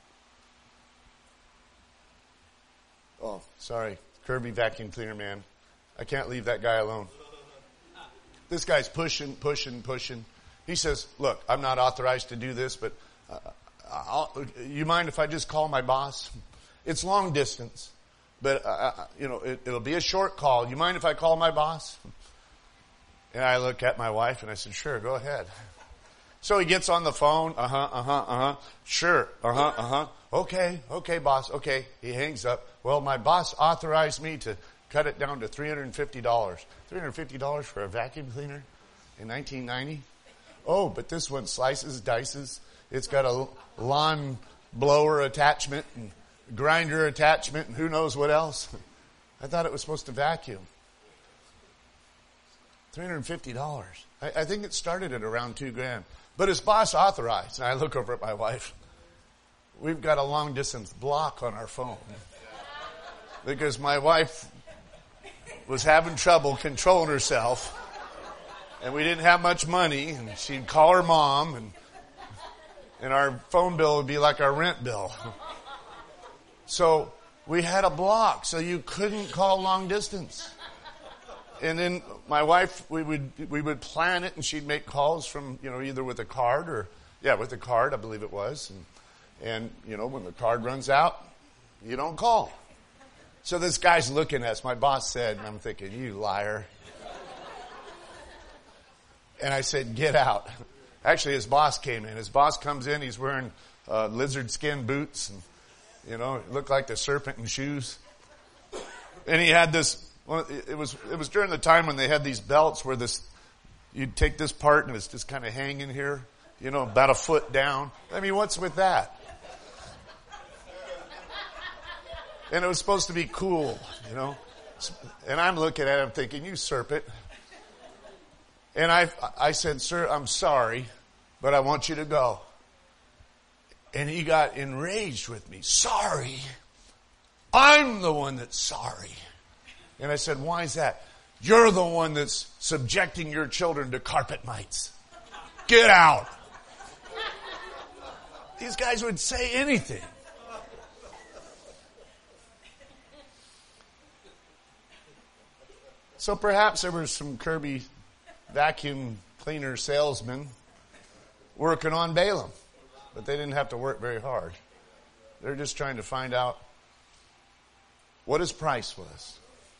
Oh, sorry. Kirby vacuum cleaner man. I can't leave that guy alone. This guy's pushing, pushing, pushing. He says, look, I'm not authorized to do this, but uh, I'll, you mind if I just call my boss? It's long distance, but, uh, you know, it, it'll be a short call. You mind if I call my boss? And I look at my wife and I said, sure, go ahead. So he gets on the phone. Uh-huh, uh-huh, uh-huh. Sure. Uh-huh, uh-huh. Okay, okay, boss. Okay. He hangs up. Well, my boss authorized me to cut it down to three hundred fifty dollars. three hundred fifty dollars for a vacuum cleaner in nineteen ninety? Oh, but this one slices, dices. It's got a lawn blower attachment and grinder attachment and who knows what else. I thought it was supposed to vacuum. three hundred fifty dollars. I, I think it started at around two grand. But his boss authorized. And I look over at my wife. We've got a long distance block on our phone. Because my wife was having trouble controlling herself. And we didn't have much money. And she'd call her mom. And, and our phone bill would be like our rent bill. So we had a block. So you couldn't call long distance. And then my wife, we would we would plan it, and she'd make calls from, you know, either with a card or, yeah, with a card, I believe it was. And, and, you know, when the card runs out, you don't call. So this guy's looking at us. My boss said, and I'm thinking, you liar. And I said, get out. Actually, his boss came in. His boss comes in. He's wearing uh, lizard skin boots, and, you know, it looked like the serpent in shoes. And he had this. Well, it was it was during the time when they had these belts where this you'd take this part and it's just kind of hanging here, you know, about a foot down. I mean, what's with that? And it was supposed to be cool, you know. And I'm looking at him thinking, you serpent. And I I said, sir, I'm sorry, but I want you to go. And he got enraged with me. Sorry? I'm the one that's sorry. And I said, why is that? You're the one that's subjecting your children to carpet mites. Get out. These guys would say anything. So perhaps there were some Kirby vacuum cleaner salesmen working on Balaam. But they didn't have to work very hard. They're just trying to find out what his price was.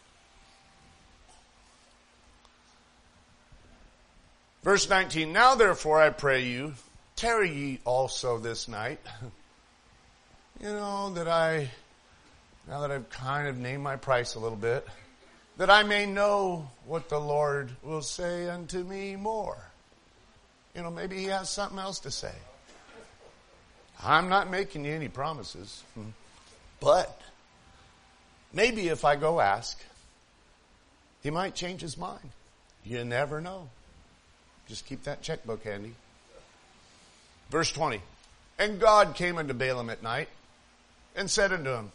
Verse nineteen, now therefore I pray you, tarry ye also this night. You know, that I, now that I've kind of named my price a little bit, that I may know what the Lord will say unto me more. You know, maybe he has something else to say. I'm not making you any promises. But maybe if I go ask, he might change his mind. You never know. Just keep that checkbook handy. Verse twenty. And God came unto Balaam at night and said unto him,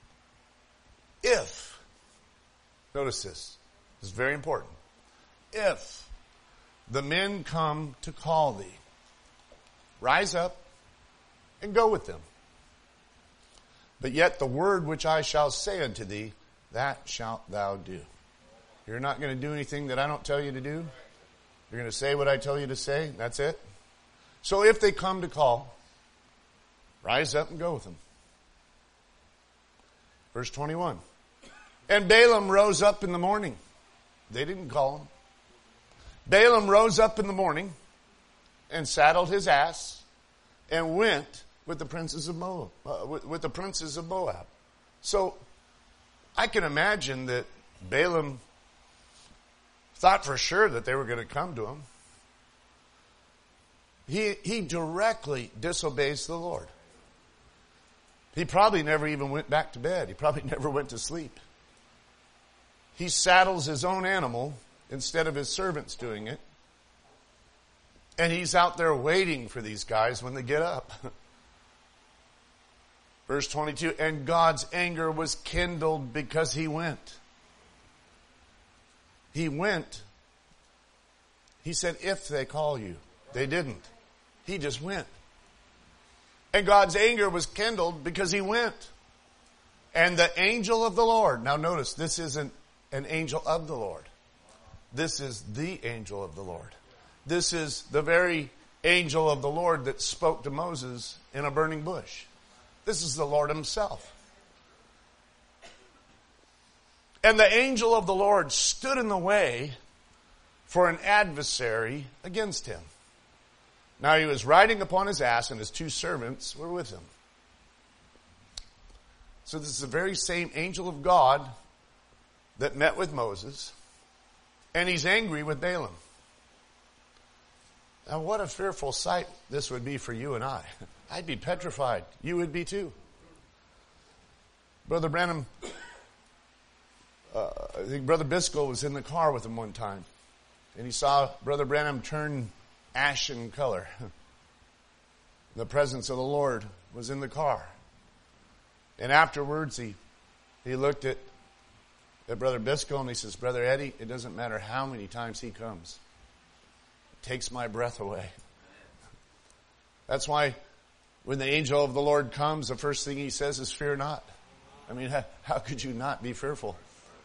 if, notice this, this is very important. If the men come to call thee, rise up and go with them. But yet the word which I shall say unto thee, that shalt thou do. You're not going to do anything that I don't tell you to do. You're going to say what I tell you to say. That's it. So if they come to call, rise up and go with them. Verse twenty-one. And Balaam rose up in the morning. They didn't call him. Balaam rose up in the morning and saddled his ass and went with the princes of Moab. Uh, with, with the princes of Moab. So I can imagine that Balaam thought for sure that they were going to come to him. He, he directly disobeys the Lord. He probably never even went back to bed. He probably never went to sleep. He saddles his own animal instead of his servants doing it. And he's out there waiting for these guys when they get up. Verse twenty-two, and God's anger was kindled because he went. He went. He said, if they call you. They didn't. He just went. And God's anger was kindled because he went. And the angel of the Lord. Now notice, this isn't an angel of the Lord. This is the angel of the Lord. This is the very angel of the Lord that spoke to Moses in a burning bush. This is the Lord himself. And the angel of the Lord stood in the way for an adversary against him. Now he was riding upon his ass, and his two servants were with him. So this is the very same angel of God that met with Moses, and he's angry with Balaam. Now what a fearful sight this would be for you and I. I'd be petrified. You would be too. Brother Branham, uh, I think Brother Biscoe was in the car with him one time, and he saw Brother Branham turn ashen color. The presence of the Lord was in the car. And afterwards he he looked at, at Brother Biscoe and he says, Brother Eddie, it doesn't matter how many times he comes. It takes my breath away. That's why when the angel of the Lord comes, the first thing he says is, fear not. I mean, how, how could you not be fearful?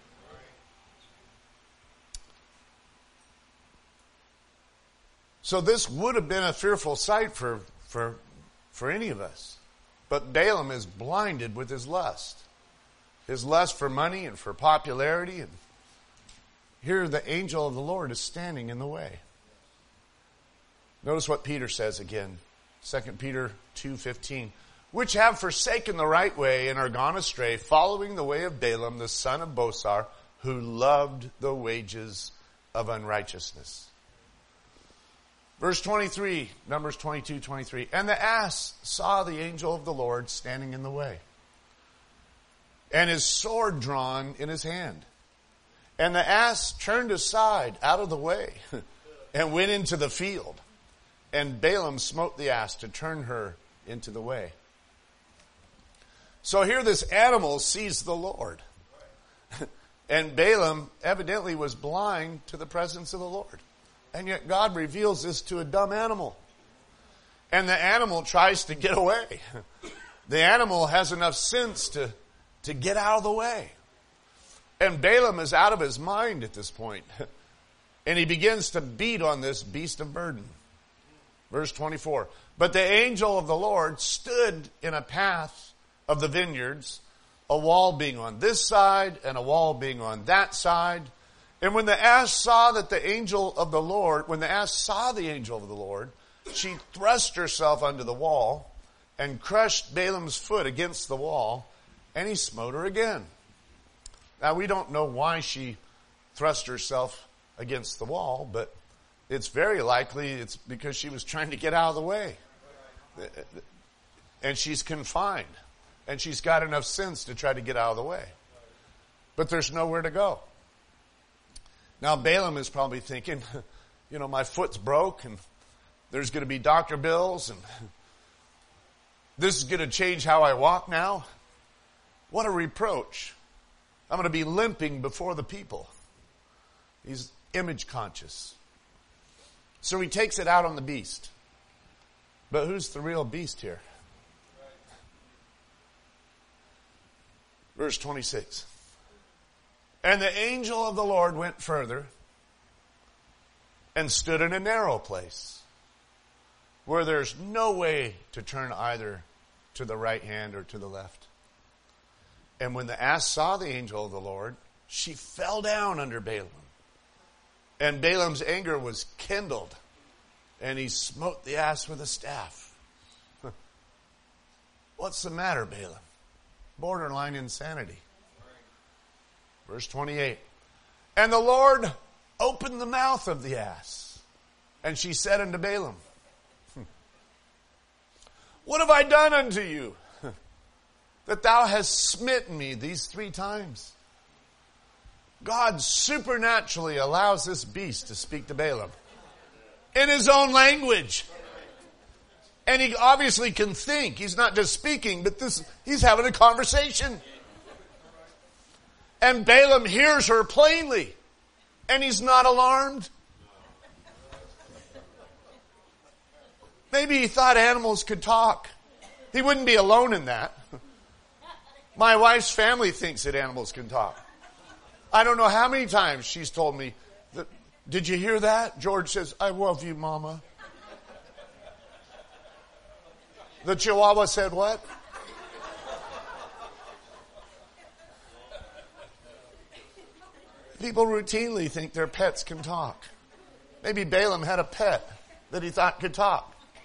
So this would have been a fearful sight for, for, for any of us. But Balaam is blinded with his lust. His lust for money and for popularity. And here the angel of the Lord is standing in the way. Notice what Peter says again. Second Peter two fifteen. Which have forsaken the right way and are gone astray, following the way of Balaam, the son of Bosor, who loved the wages of unrighteousness. Verse twenty-three, Numbers twenty-two twenty-three. And the ass saw the angel of the Lord standing in the way, and his sword drawn in his hand. And the ass turned aside out of the way and went into the field. And Balaam smote the ass to turn her into the way. So here this animal sees the Lord. And Balaam evidently was blind to the presence of the Lord. And yet God reveals this to a dumb animal. And the animal tries to get away. The animal has enough sense to, to get out of the way. And Balaam is out of his mind at this point. And he begins to beat on this beast of burden. Verse twenty-four. But the angel of the Lord stood in a path of the vineyards, a wall being on this side and a wall being on that side. And when the ass saw that the angel of the Lord, when the ass saw the angel of the Lord, she thrust herself under the wall and crushed Balaam's foot against the wall, and he smote her again. Now we don't know why she thrust herself against the wall, but it's very likely it's because she was trying to get out of the way. And she's confined. And she's got enough sense to try to get out of the way. But there's nowhere to go. Now Balaam is probably thinking, you know, my foot's broke and there's going to be doctor bills and this is going to change how I walk now. What a reproach. I'm going to be limping before the people. He's image conscious. So he takes it out on the beast. But who's the real beast here? Verse twenty-six. And the angel of the Lord went further and stood in a narrow place where there's no way to turn either to the right hand or to the left. And when the ass saw the angel of the Lord, she fell down under Balaam. And Balaam's anger was kindled, and he smote the ass with a staff. What's the matter, Balaam? Borderline insanity. Verse twenty-eight. And the Lord opened the mouth of the ass, and she said unto Balaam, what have I done unto you, that thou hast smitten me these three times? God supernaturally allows this beast to speak to Balaam in his own language. And he obviously can think. He's not just speaking, but this he's having a conversation. And Balaam hears her plainly. And he's not alarmed. Maybe he thought animals could talk. He wouldn't be alone in that. My wife's family thinks that animals can talk. I don't know how many times she's told me, that, did you hear that? George says, I love you, Mama. The Chihuahua said what? People routinely think their pets can talk. Maybe Balaam had a pet that he thought could talk.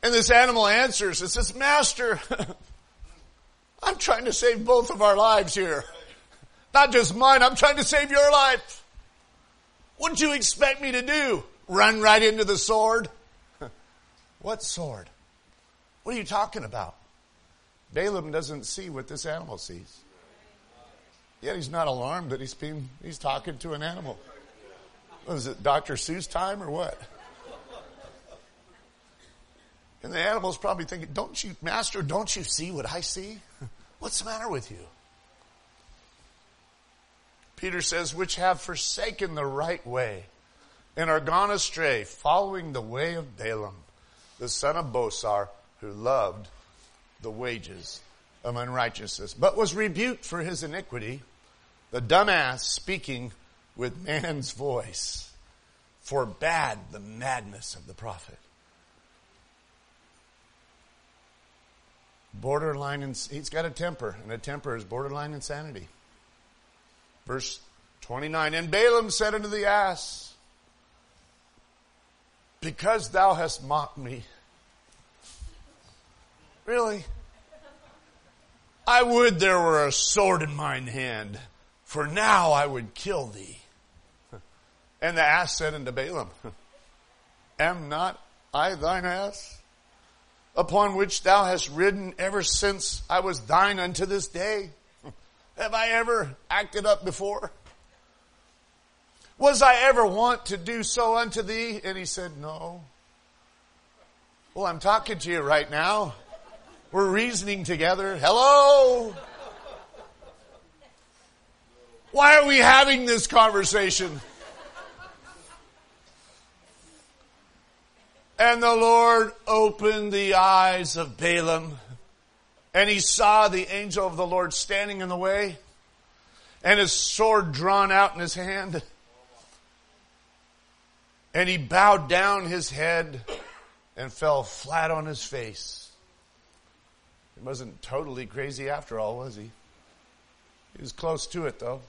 And this animal answers and says, Master, I'm trying to save both of our lives here. Not just mine, I'm trying to save your life. What'd you expect me to do? Run right into the sword? What sword? What are you talking about? Balaam doesn't see what this animal sees. Yet he's not alarmed that he's being, he's talking to an animal. What is it, Doctor Seuss time or what? And the animal's probably thinking, don't you, Master, don't you see what I see? What's the matter with you? Peter says, which have forsaken the right way and are gone astray, following the way of Balaam, the son of Bosor, who loved the wages of unrighteousness, but was rebuked for his iniquity, the dumb ass speaking with man's voice, forbade the madness of the prophet. Borderline, he's got a temper, and a temper is borderline insanity. Verse twenty-nine, and Balaam said unto the ass, because thou hast mocked me. Really? I would there were a sword in mine hand, for now I would kill thee. And the ass said unto Balaam, am not I thine ass, upon which thou hast ridden ever since I was thine unto this day? Have I ever acted up before? Was I ever wont to do so unto thee? And he said, no. Well, I'm talking to you right now. We're reasoning together. Hello? Why are we having this conversation? And the Lord opened the eyes of Balaam, and he saw the angel of the Lord standing in the way, and his sword drawn out in his hand. And he bowed down his head and fell flat on his face. He wasn't totally crazy after all, was he? He was close to it, though.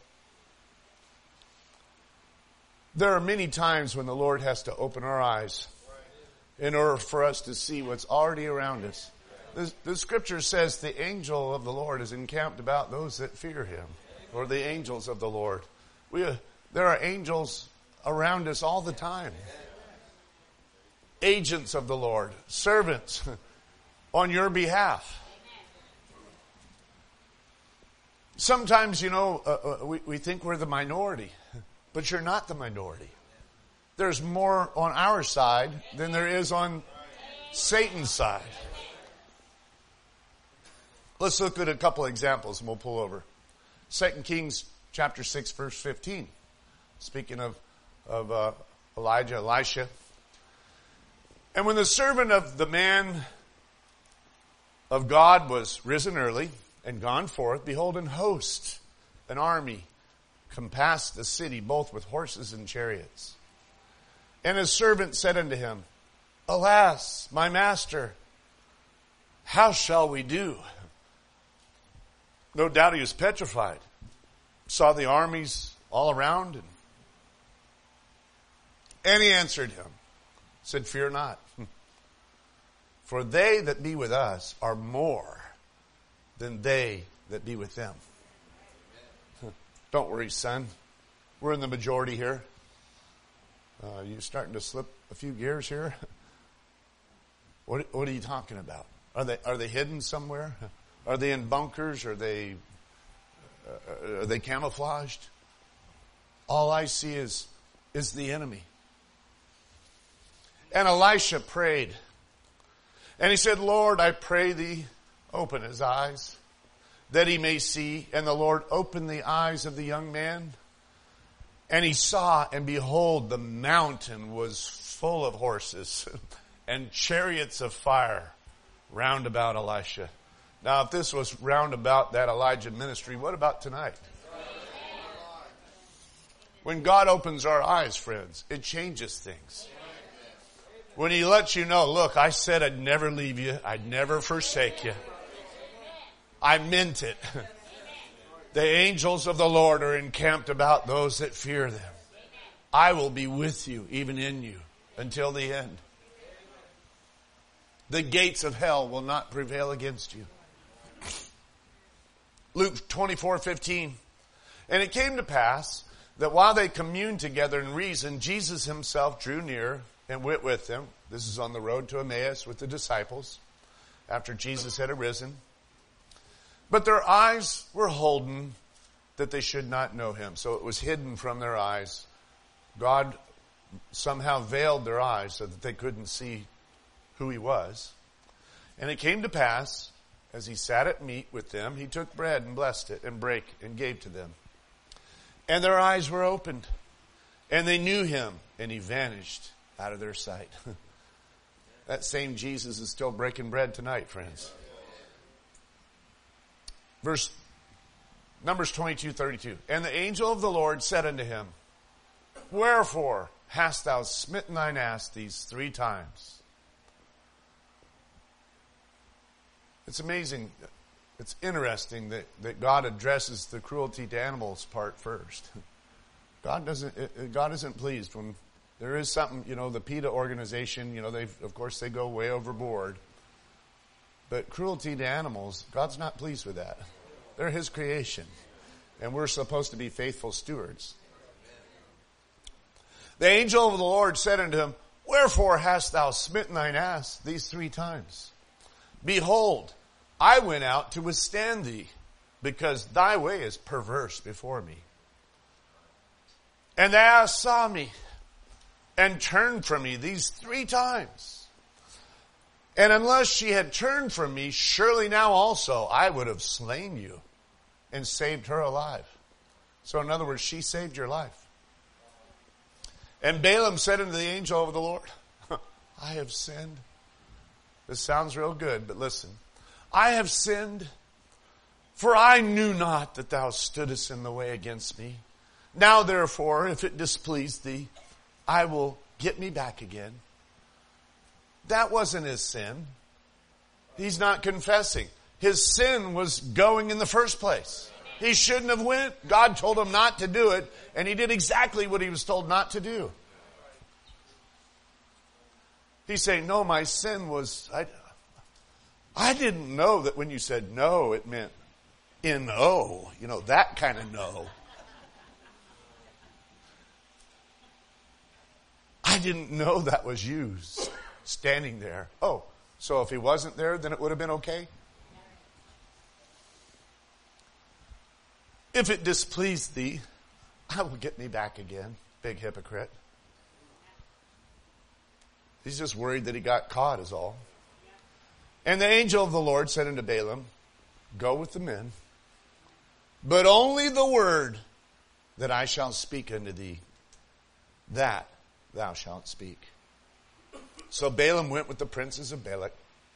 There are many times when the Lord has to open our eyes in order for us to see what's already around us. The, the scripture says the angel of the Lord is encamped about those that fear him, or the angels of the Lord. We, uh, there are angels around us all the time. Agents of the Lord, servants on your behalf. Sometimes, you know, uh, uh, we, we think we're the minority, but you're not the minority. There's more on our side than there is on Satan's side. Let's look at a couple examples and we'll pull over. Second Kings chapter six, verse fifteen. Speaking of, of uh, Elijah, Elisha. And when the servant of the man of God was risen early and gone forth, behold, an host, an army, compassed the city, both with horses and chariots. And his servant said unto him, alas, my master, how shall we do? No doubt he was petrified. Saw the armies all around. And, and he answered him, said, fear not. For they that be with us are more than they that be with them. Don't worry, son. We're in the majority here. Uh, you starting to slip a few gears here? What, what are you talking about? Are they are they hidden somewhere? Are they in bunkers? Are they uh, are they camouflaged? All I see is is the enemy. And Elisha prayed, and he said, Lord, I pray thee, open his eyes, that he may see. And the Lord opened the eyes of the young man. And he saw, and behold, the mountain was full of horses and chariots of fire round about Elisha. Now, if this was round about that Elijah ministry, what about tonight? When God opens our eyes, friends, it changes things. When he lets you know, look, I said I'd never leave you. I'd never forsake you. I meant it. The angels of the Lord are encamped about those that fear them. I will be with you, even in you, until the end. The gates of hell will not prevail against you. Luke twenty-four fifteen. And it came to pass that while they communed together and reasoned, Jesus himself drew near and went with them. This is on the road to Emmaus with the disciples after Jesus had arisen. But their eyes were holden that they should not know him. So it was hidden from their eyes. God somehow veiled their eyes so that they couldn't see who he was. And it came to pass, as he sat at meat with them, he took bread and blessed it and brake and gave to them. And their eyes were opened, and they knew him, and he vanished out of their sight. That same Jesus is still breaking bread tonight, friends. Verse Numbers twenty-two thirty-two. And the angel of the Lord said unto him, Wherefore hast thou smitten thine ass these three times? It's amazing. It's interesting that, that God addresses the cruelty to animals part first. God doesn't, God isn't pleased when there is something, you know, the PETA organization, you know, they, of course they go way overboard. But cruelty to animals, God's not pleased with that. They're his creation. And we're supposed to be faithful stewards. The angel of the Lord said unto him, Wherefore hast thou smitten thine ass these three times? Behold, I went out to withstand thee, because thy way is perverse before me. And the ass saw me, and turned from me these three times. And unless she had turned from me, surely now also I would have slain you, and saved her alive. So in other words, she saved your life. And Balaam said unto the angel of the Lord, I have sinned. This sounds real good, but listen. I have sinned, for I knew not that thou stoodest in the way against me. Now therefore, if it displease thee, I will get me back again. That wasn't his sin. He's not confessing. His sin was going in the first place. He shouldn't have went. God told him not to do it, and he did exactly what he was told not to do. He's saying, no, my sin was... I, I didn't know that when you said no, it meant N O. You know, that kind of no. I didn't know that was you standing there. Oh, so if he wasn't there, then it would have been okay? If it displeased thee, I will get me back again. Big hypocrite. He's just worried that he got caught is all. And the angel of the Lord said unto Balaam, Go with the men, but only the word that I shall speak unto thee, that thou shalt speak. So Balaam went with the princes of Balak.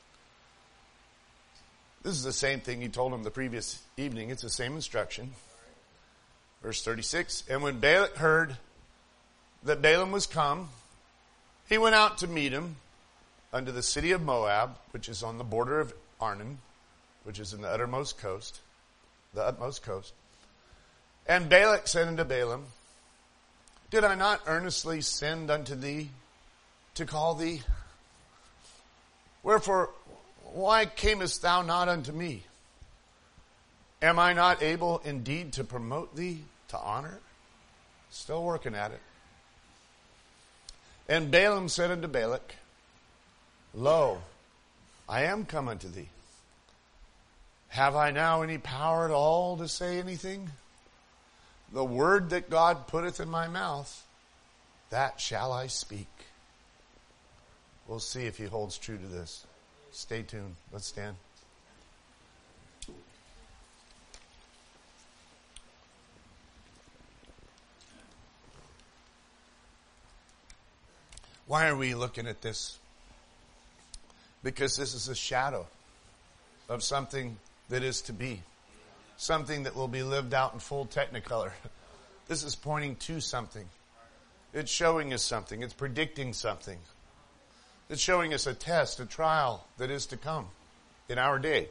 This is the same thing he told him the previous evening. It's the same instruction. Verse thirty-six, And when Balak heard that Balaam was come, he went out to meet him unto the city of Moab, which is on the border of Arnon, which is in the uttermost coast, the utmost coast. And Balak said unto Balaam, Did I not earnestly send unto thee to call thee? Wherefore, why camest thou not unto me? Am I not able indeed to promote thee to honor? Still working at it. And Balaam said unto Balak, Lo, I am come unto thee. Have I now any power at all to say anything? The word that God putteth in my mouth, that shall I speak. We'll see if he holds true to this. Stay tuned. Let's stand. Why are we looking at this? Because this is a shadow of something that is to be. Something that will be lived out in full technicolor. This is pointing to something. It's showing us something. It's predicting something. It's showing us a test, a trial that is to come in our day.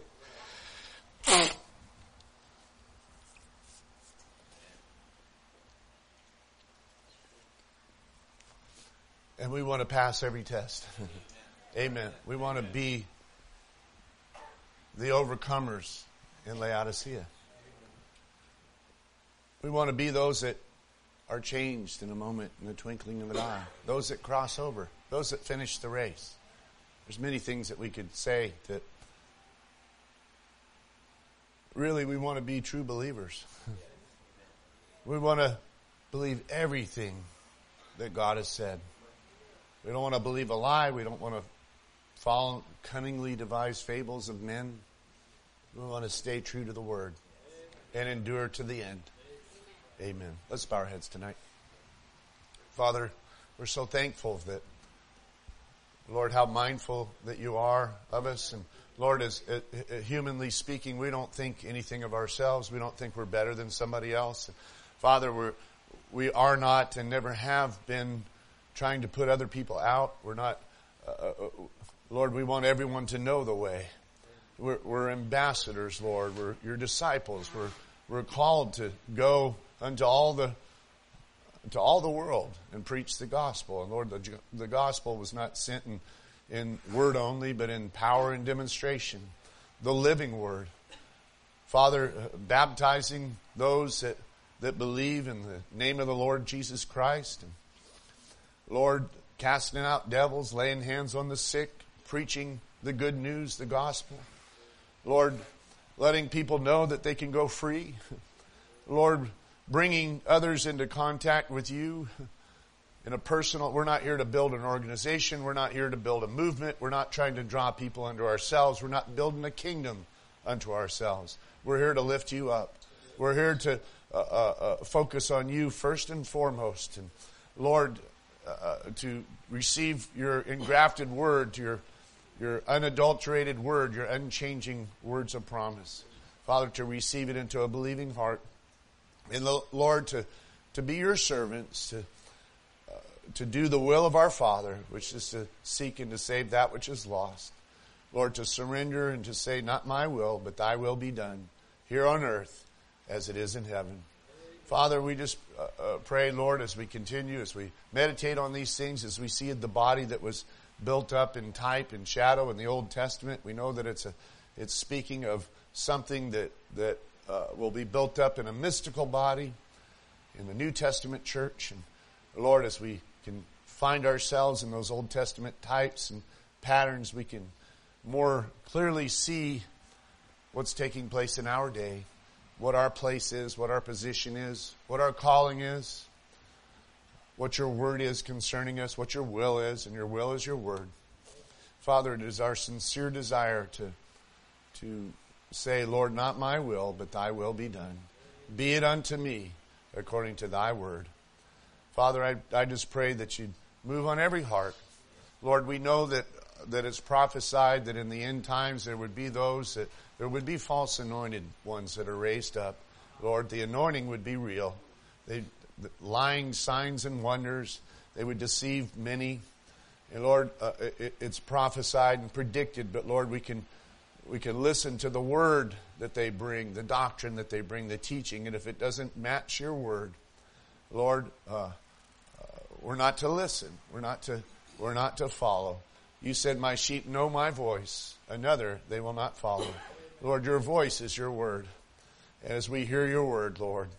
And we want to pass every test. Amen. We want to be the overcomers in Laodicea. We want to be those that are changed in a moment, in the twinkling of an eye. Those that cross over. Those that finish the race. There's many things that we could say that really we want to be true believers. We want to believe everything that God has said. We don't want to believe a lie. We don't want to follow cunningly devised fables of men. We want to stay true to the Word and endure to the end. Amen. Let's bow our heads tonight. Father, we're so thankful that, Lord, how mindful that you are of us. And Lord, as uh, uh, humanly speaking, we don't think anything of ourselves. We don't think we're better than somebody else. Father, we're, we are not and never have been trying to put other people out. We're not, uh, uh, Lord, we want everyone to know the way. We're, we're ambassadors, Lord. We're your disciples. We're, we're called to go unto all the to all the world and preach the gospel. And Lord, the, the gospel was not sent in, in word only, but in power and demonstration. The living word. Father, uh, baptizing those that, that believe in the name of the Lord Jesus Christ. And Lord, casting out devils, laying hands on the sick, preaching the good news, the gospel. Lord, letting people know that they can go free. Lord, bringing others into contact with you in a personal, we're not here to build an organization. We're not here to build a movement. We're not trying to draw people unto ourselves. We're not building a kingdom unto ourselves. We're here to lift you up. We're here to uh, uh, uh, focus on you first and foremost. And Lord, uh, to receive your engrafted word, your, your unadulterated word, your unchanging words of promise. Father, to receive it into a believing heart. And Lord, to, to be your servants, to, uh, to do the will of our Father, which is to seek and to save that which is lost. Lord, to surrender and to say, not my will, but thy will be done here on earth as it is in heaven. Father, we just uh, uh, pray, Lord, as we continue, as we meditate on these things, as we see the body that was built up in type and shadow in the Old Testament. We know that it's a, it's speaking of something that, that Uh, will be built up in a mystical body in the New Testament church. And Lord, as we can find ourselves in those Old Testament types and patterns, we can more clearly see what's taking place in our day, what our place is, what our position is, what our calling is, what your word is concerning us, what your will is, and your will is your word. Father, it is our sincere desire to to say, Lord, not my will, but thy will be done. Be it unto me according to thy word. Father, I, I just pray that you'd move on every heart. Lord, we know that, that it's prophesied that in the end times there would be those that, there would be false anointed ones that are raised up. Lord, the anointing would be real. They, the lying signs and wonders, they would deceive many. And Lord, uh, it, it's prophesied and predicted, but Lord, we can We can listen to the word that they bring, the doctrine that they bring, the teaching. And if it doesn't match your word, Lord, uh, uh, we're not to listen. We're not to, we're not to follow. You said, my sheep know my voice. Another they will not follow. Lord, your voice is your word. And as we hear your word, Lord,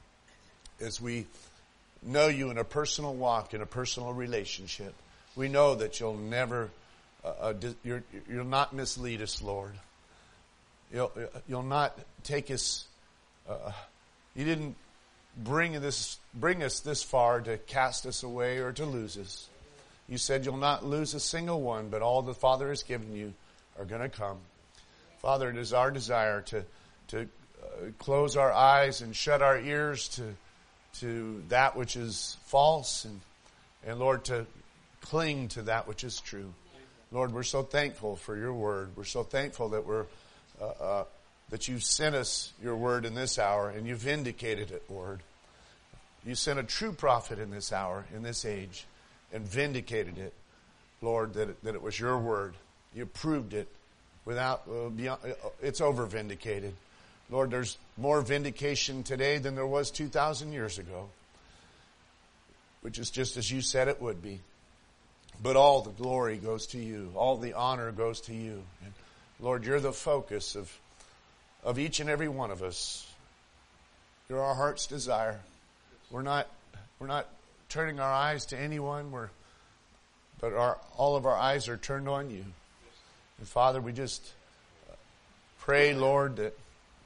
as we know you in a personal walk, in a personal relationship, we know that you'll never Uh, uh, you're, you'll not mislead us, Lord. You'll, you'll not take us. Uh, you didn't bring this, bring us this far to cast us away or to lose us. You said you'll not lose a single one, but all the Father has given you are going to come. Father, it is our desire to to uh, close our eyes and shut our ears to to that which is false, and and Lord, to cling to that which is true. Lord, we're so thankful for your word. We're so thankful that we're uh, uh, that you've sent us your word in this hour, and you've vindicated it, Lord. You sent a true prophet in this hour, in this age, and vindicated it, Lord, that it, that it was your word. You proved it without uh, beyond, uh, it's over vindicated. Lord, there's more vindication today than there was two thousand years ago, which is just as you said it would be. But all the glory goes to you. All the honor goes to you. And Lord, you're the focus of, of each and every one of us. You're our heart's desire. We're not, we're not turning our eyes to anyone. We're, but our, all of our eyes are turned on you. And Father, we just pray, Lord, that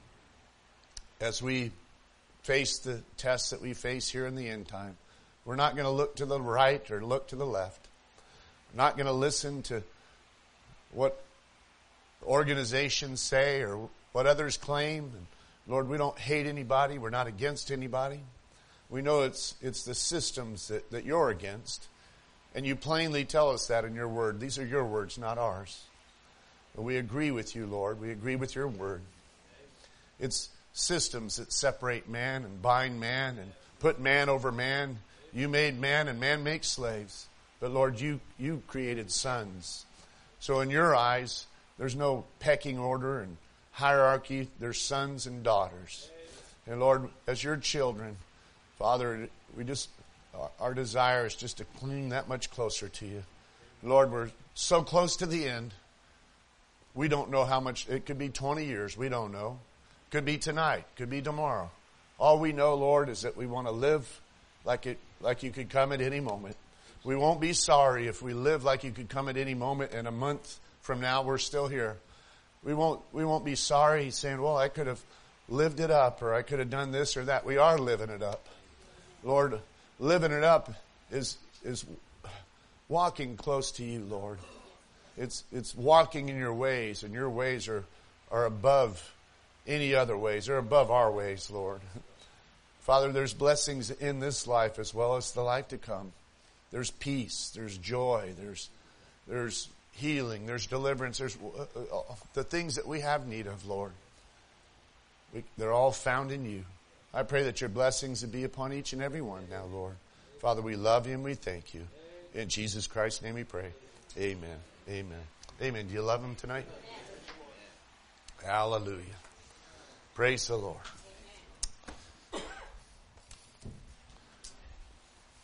as we face the tests that we face here in the end time, we're not going to look to the right or look to the left. We're not going to listen to what organizations say or what others claim. And Lord, we don't hate anybody. We're not against anybody. We know it's it's the systems that, that you're against. And you plainly tell us that in your word. These are your words, not ours. But we agree with you, Lord. We agree with your word. It's systems that separate man and bind man and put man over man. You made man and man makes slaves. But Lord, you, you created sons. So in your eyes, there's no pecking order and hierarchy. There's sons and daughters. And Lord, as your children, Father, we just, our desire is just to cling that much closer to you. Lord, we're so close to the end. We don't know how much, it could be twenty years. We don't know. Could be tonight. Could be tomorrow. All we know, Lord, is that we want to live like it, like you could come at any moment. We won't be sorry if we live like you could come at any moment, and a month from now we're still here. We won't, we won't be sorry saying, well, I could have lived it up, or I could have done this or that. We are living it up. Lord, living it up is, is walking close to you, Lord. It's, it's walking in your ways, and your ways are, are above any other ways. They're above our ways, Lord. Father, there's blessings in this life as well as the life to come. There's peace, there's joy, there's there's healing, there's deliverance, there's uh, uh, the things that we have need of, Lord. We, they're all found in you. I pray that your blessings would be upon each and every one now, Lord. Father, we love you and we thank you. In Jesus Christ's name we pray. Amen. Amen. Amen. Do you love him tonight? Hallelujah. Praise the Lord.